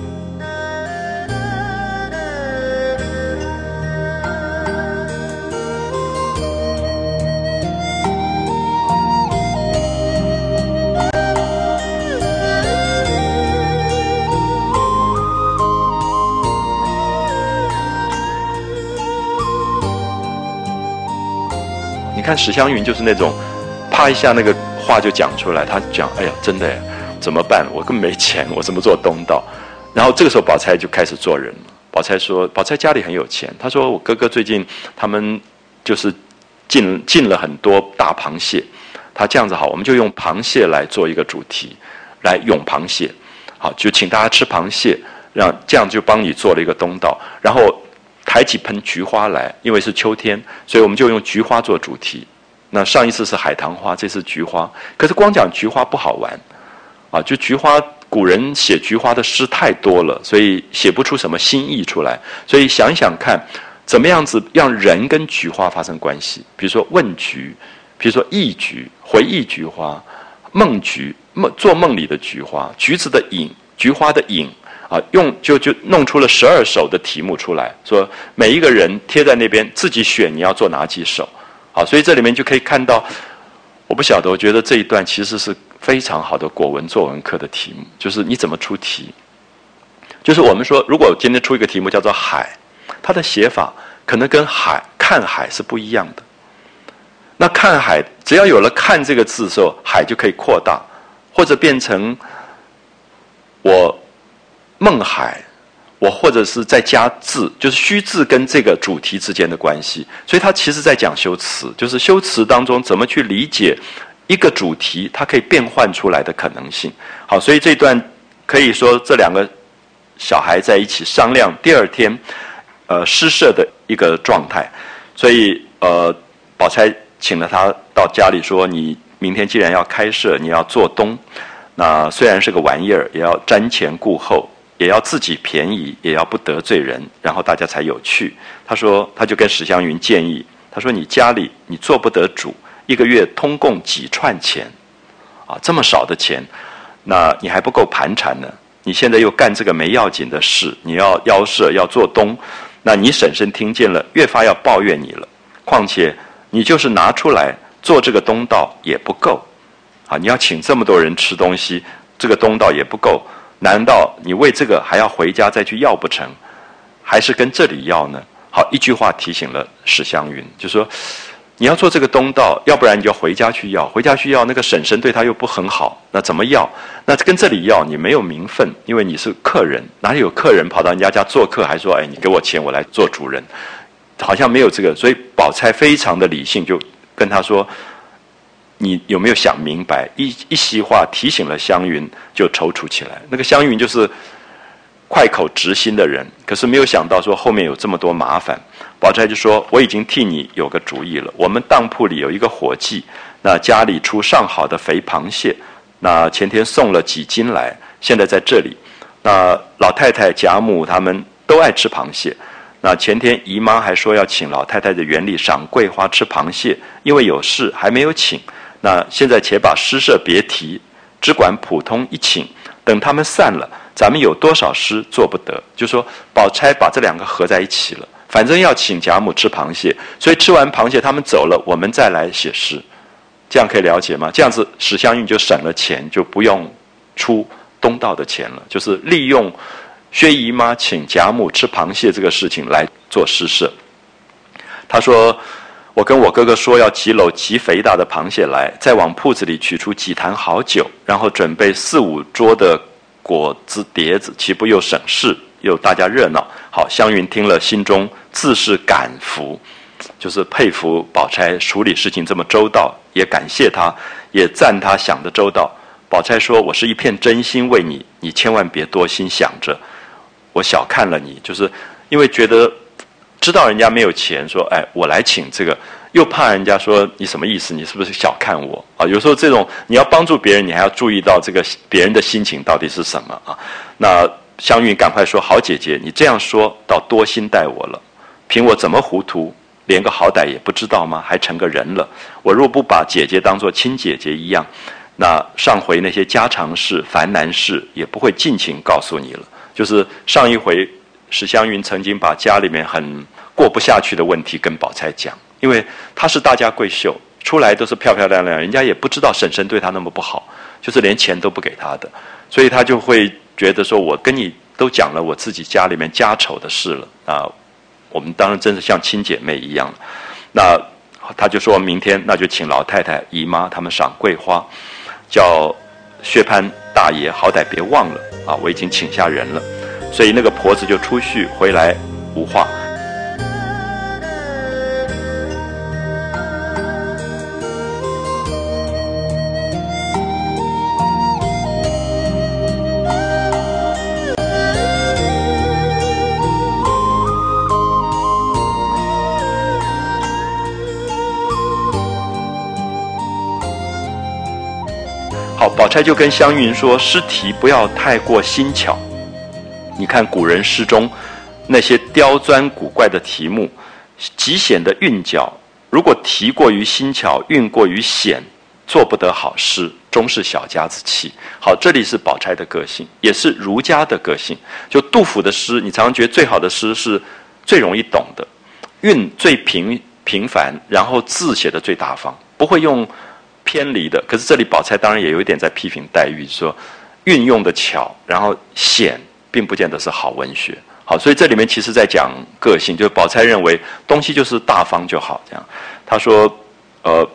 你看史湘云就是那种啪一下那个话就讲出来，他讲哎呀真的耶，怎么办，我根本没钱，我怎么做东道。然后这个时候宝钗就开始做人了。宝钗说，宝钗家里很有钱，她说我哥哥最近他们就是进进了很多大螃蟹， 他这样子好，我们就用螃蟹来做一个主题，来咏螃蟹，好，就请大家吃螃蟹，让这样就帮你做了一个东道，然后抬几盆菊花来，因为是秋天，所以我们就用菊花做主题。那上一次是海棠花，这次菊花，可是光讲菊花不好玩啊，就菊花。古人写菊花的诗太多了，所以写不出什么新意出来。所以想一想看，怎么样子让人跟菊花发生关系？比如说问菊，比如说忆菊、回忆菊花、梦菊、梦做梦里的菊花、橘子的影、菊花的影啊，用就就弄出了十二首的题目出来，说每一个人贴在那边，自己选你要做哪几首。好，所以这里面就可以看到，我不晓得，我觉得这一段其实是非常好的国文作文课的题目，就是你怎么出题。就是我们说，如果今天出一个题目叫做海，它的写法可能跟海看海是不一样的。那看海，只要有了看这个字的时候，海就可以扩大，或者变成我梦海，我或者是再加字，就是虚字跟这个主题之间的关系。所以它其实在讲修辞，就是修辞当中怎么去理解一个主题，它可以变换出来的可能性。好，所以这段可以说这两个小孩在一起商量第二天呃诗社的一个状态。所以呃宝钗请了他到家里说，你明天既然要开社，你要做东，那虽然是个玩意儿，也要瞻前顾后，也要自己便宜，也要不得罪人，然后大家才有趣。他说，他就跟史湘云建议，他说你家里你做不得主，一个月通共几串钱啊，这么少的钱，那你还不够盘缠呢。你现在又干这个没要紧的事，你要邀社要做东，那你婶婶听见了，越发要抱怨你了。况且你就是拿出来做这个东道也不够啊！你要请这么多人吃东西，这个东道也不够，难道你为这个还要回家再去要不成？还是跟这里要呢？好，一句话提醒了史湘云，就说你要做这个东道，要不然你就回家去要，回家去要那个婶婶对他又不很好，那怎么要？那跟这里要你没有名分，因为你是客人，哪里有客人跑到人家家做客还说，哎，你给我钱我来做主人，好像没有这个。所以宝钗非常的理性，就跟他说，你有没有想明白？一一席话提醒了湘云，就踌躇起来。那个湘云就是快口直心的人，可是没有想到说后面有这么多麻烦。宝钗就说，我已经替你有个主意了，我们当铺里有一个伙计，那家里出上好的肥螃蟹，那前天送了几斤来，现在在这里。那老太太贾母他们都爱吃螃蟹，那前天姨妈还说要请老太太的园里赏桂花吃螃蟹，因为有事还没有请，那现在且把诗社别提，只管普通一请，等他们散了，咱们有多少诗做不得。就说宝钗把这两个合在一起了，反正要请贾母吃螃蟹，所以吃完螃蟹他们走了，我们再来写诗，这样可以了解吗？这样子史湘云就省了钱，就不用出东道的钱了，就是利用薛姨妈请贾母吃螃蟹这个事情来做诗社。他说，我跟我哥哥说要几篓极肥大的螃蟹来，再往铺子里取出几坛好酒，然后准备四五桌的果子碟子，岂不又省事又大家热闹？好，湘云听了心中自是感服，就是佩服宝钗处理事情这么周到，也感谢她，也赞她想得周到。宝钗说，我是一片真心为你，你千万别多心想着我小看了你，就是因为觉得知道人家没有钱，说哎我来请这个，又怕人家说你什么意思，你是不是小看我啊？有时候这种你要帮助别人，你还要注意到这个别人的心情到底是什么啊？那湘云赶快说，好姐姐，你这样说倒多心待我了，凭我怎么糊涂，连个好歹也不知道吗？还成个人了。我若不把姐姐当作亲姐姐一样，那上回那些家常事烦难事也不会尽情告诉你了。就是上一回史湘云曾经把家里面很过不下去的问题跟宝钗讲，因为她是大家闺秀，出来都是漂漂亮亮，人家也不知道婶婶对她那么不好，就是连钱都不给她的，所以她就会觉得说，我跟你都讲了我自己家里面家丑的事了啊，我们当然真是像亲姐妹一样。那她就说明天那就请老太太姨妈他们赏桂花，叫薛蟠大爷好歹别忘了啊，我已经请下人了。所以那个婆子就出去回来无话。 好，宝钗就跟湘云说，诗题不要太过新巧。你看古人诗中那些刁钻古怪的题目，极显的韵脚，如果题过于新巧，韵过于显，做不得好诗，终是小家子气。好，这里是宝钗的个性，也是儒家的个性。就杜甫的诗，你常常觉得最好的诗是最容易懂的，韵最平平凡，然后字写的最大方，不会用偏离的。可是这里宝钗当然也有一点在批评黛玉，说运用的巧，然后显并不见得是好文学。好，所以这里面其实在讲个性，就是宝钗认为东西就是大方就好，这样。他说，呃，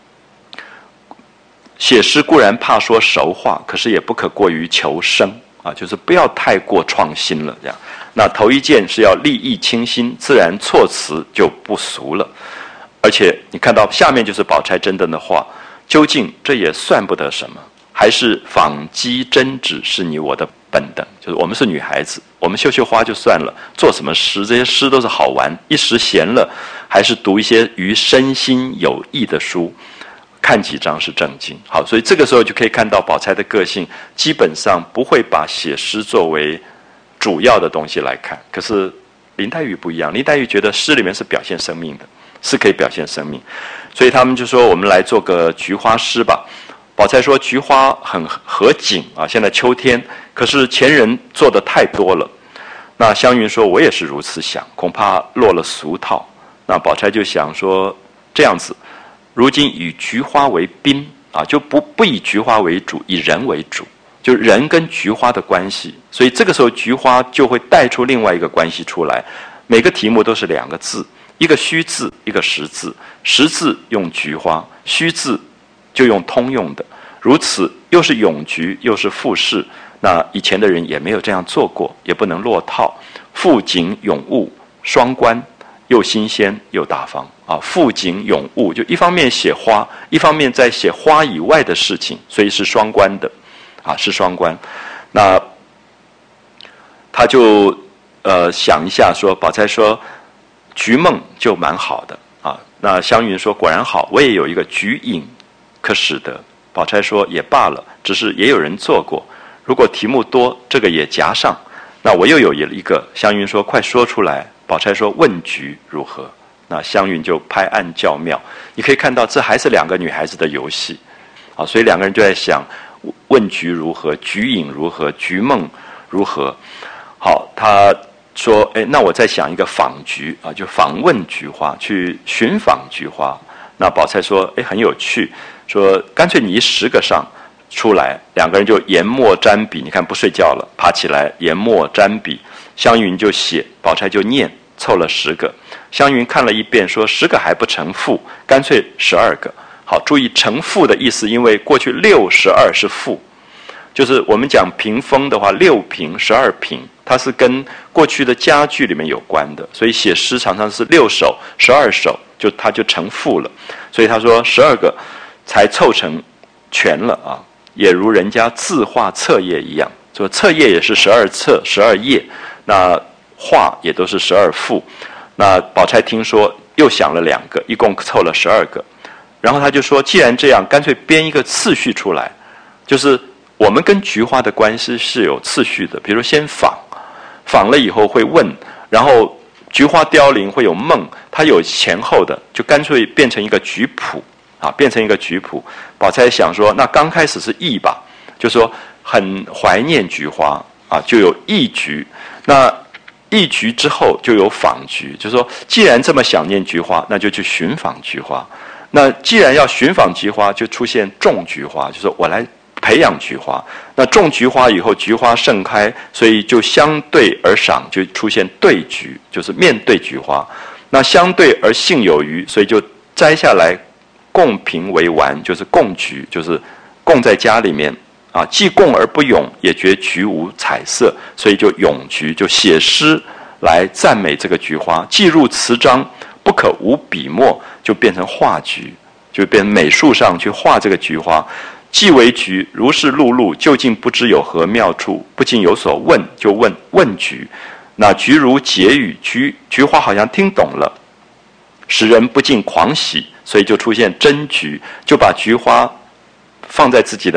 写诗固然怕说熟话，可是也不可过于求生啊，就是不要太过创新了，这样。那头一件是要立意清新，自然措辞就不俗了。而且你看到下面就是宝钗真正的话，究竟这也算不得什么，还是仿机真旨是你我的本等，就是我们是女孩子，我们绣绣花就算了，做什么诗，这些诗都是好玩，一时闲了，还是读一些于身心有益的书，看几章是正经。好，所以这个时候就可以看到宝钗的个性，基本上不会把写诗作为主要的东西来看。可是林黛玉不一样，林黛玉觉得诗里面是表现生命的，是可以表现生命，所以他们就说我们来做个菊花诗吧。宝钗说菊花很合景啊，现在秋天，可是前人做的太多了。那湘云说我也是如此想，恐怕落了俗套。那宝钗就想说这样子，如今以菊花为宾啊，就不不以菊花为主，以人为主，就人跟菊花的关系。所以这个时候菊花就会带出另外一个关系出来。每个题目都是两个字，一个虚字，一个实字。实字用菊花，虚字就用通用的。如此又是咏菊又是赋诗，那以前的人也没有这样做过，也不能落套。赋景咏物双关，又新鲜又大方啊！赋景咏物就一方面写花，一方面在写花以外的事情，所以是双关的啊，是双关。那他就呃想一下说，宝钗说菊梦就蛮好的啊。那湘云说果然好，我也有一个菊影可使得。宝钗说也罢了，只是也有人做过，如果题目多，这个也夹上。那我又有一个，湘云说快说出来。宝钗说问菊如何？那湘云就拍案叫妙。你可以看到这还是两个女孩子的游戏啊，所以两个人就在想问菊如何，菊影如何，菊梦如何。好，他说哎，那我再想一个访菊啊，就访问菊花，去寻访菊花。那宝钗说哎，很有趣，说干脆你一十个上出来，两个人就研墨沾笔，你看不睡觉了，爬起来研墨沾笔。湘云就写，宝钗就念，凑了十个。湘云看了一遍，说十个还不成赋，干脆十二个。好，注意成赋的意思，因为过去六十二是赋，就是我们讲屏风的话，六屏、十二屏，它是跟过去的家具里面有关的，所以写诗常常是六首、十二首，就它就成赋了。所以他说十二个才凑成全了啊，也如人家字画册页一样，说册页也是十二册、十二页，那画也都是十二幅。那宝钗听说又想了两个，一共凑了十二个。然后他就说，既然这样，干脆编一个次序出来，就是我们跟菊花的关系是有次序的，比如先访，访了以后会问，然后菊花凋零会有梦，它有前后的，就干脆变成一个菊谱啊，变成一个菊谱。宝钗想说，那刚开始是忆吧，就说很怀念菊花啊，就有忆菊。那忆菊之后就有访菊，就是说既然这么想念菊花，那就去寻访菊花。那既然要寻访菊花，就出现种菊花，就是说我来培养菊花。那种菊花以后，菊花盛开，所以就相对而赏，就出现对菊，就是面对菊花。那相对而性有余，所以就摘下来供瓶为玩，就是供菊，就是供在家里面啊，既供而不咏，也觉菊无彩色，所以就咏菊，就写诗来赞美这个菊花，既入词章，不可无笔墨，就变成画菊，就变成美术上去画这个菊花。既为菊，如是碌碌，究竟不知有何妙处，不禁有所问，就问问菊。那菊如解语，菊菊花好像听懂了，使人不禁狂喜，所以就出现真菊，就把菊花放在自己的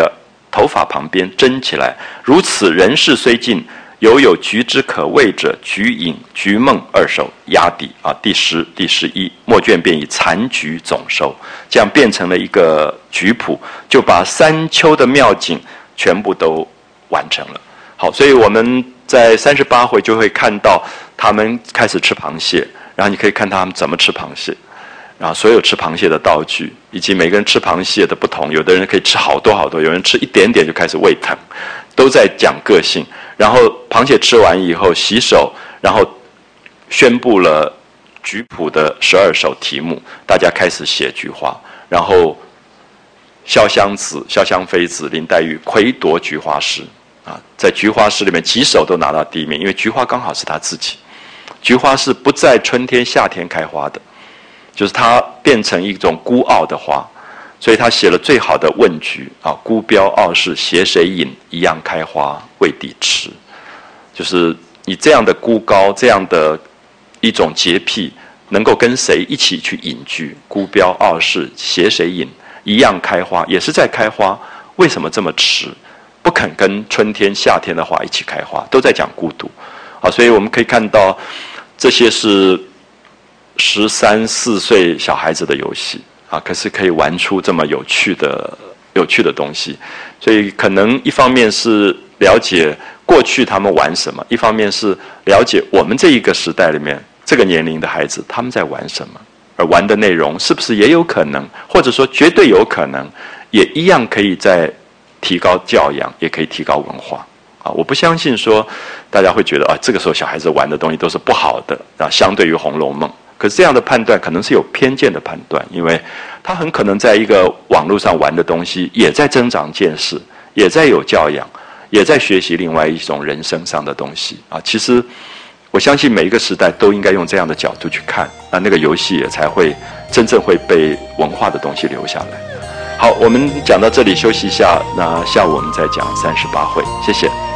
头发旁边珍起来。如此人事虽尽，犹有菊之可味者，菊影、菊梦二首压底啊。第十、第十一末卷便以残菊总收，这样变成了一个菊谱，就把三秋的妙景全部都完成了。好，所以我们在三十八回就会看到他们开始吃螃蟹，然后你可以看他们怎么吃螃蟹，然后所有吃螃蟹的道具，以及每个人吃螃蟹的不同，有的人可以吃好多好多，有人吃一点点就开始胃疼，都在讲个性。然后螃蟹吃完以后洗手，然后宣布了菊谱的十二首题目，大家开始写菊花，然后潇湘子、潇湘妃子林黛玉魁夺菊花诗啊，在菊花诗里面几首都拿到第一名，因为菊花刚好是他自己。菊花是不在春天、夏天开花的，就是它变成一种孤傲的花，所以他写了最好的问菊啊，孤标傲世，携谁饮？一样开花，未抵迟。就是你这样的孤高，这样的一种洁癖，能够跟谁一起去饮菊？孤标傲世，携谁饮？一样开花，也是在开花，为什么这么迟？不肯跟春天、夏天的花一起开花，都在讲孤独啊。所以我们可以看到，这些是十三四岁小孩子的游戏啊，可是可以玩出这么有趣的、有趣的东西。所以可能一方面是了解过去他们玩什么，一方面是了解我们这一个时代里面这个年龄的孩子他们在玩什么，而玩的内容是不是也有可能，或者说绝对有可能，也一样可以在提高教养，也可以提高文化啊！我不相信说大家会觉得啊，这个时候小孩子玩的东西都是不好的啊，相对于《红楼梦》。可是这样的判断可能是有偏见的判断，因为他很可能在一个网络上玩的东西，也在增长见识，也在有教养，也在学习另外一种人生上的东西啊。其实我相信每一个时代都应该用这样的角度去看，那那个游戏也才会真正会被文化的东西留下来。好，我们讲到这里休息一下，那下午我们再讲三十八回，谢谢。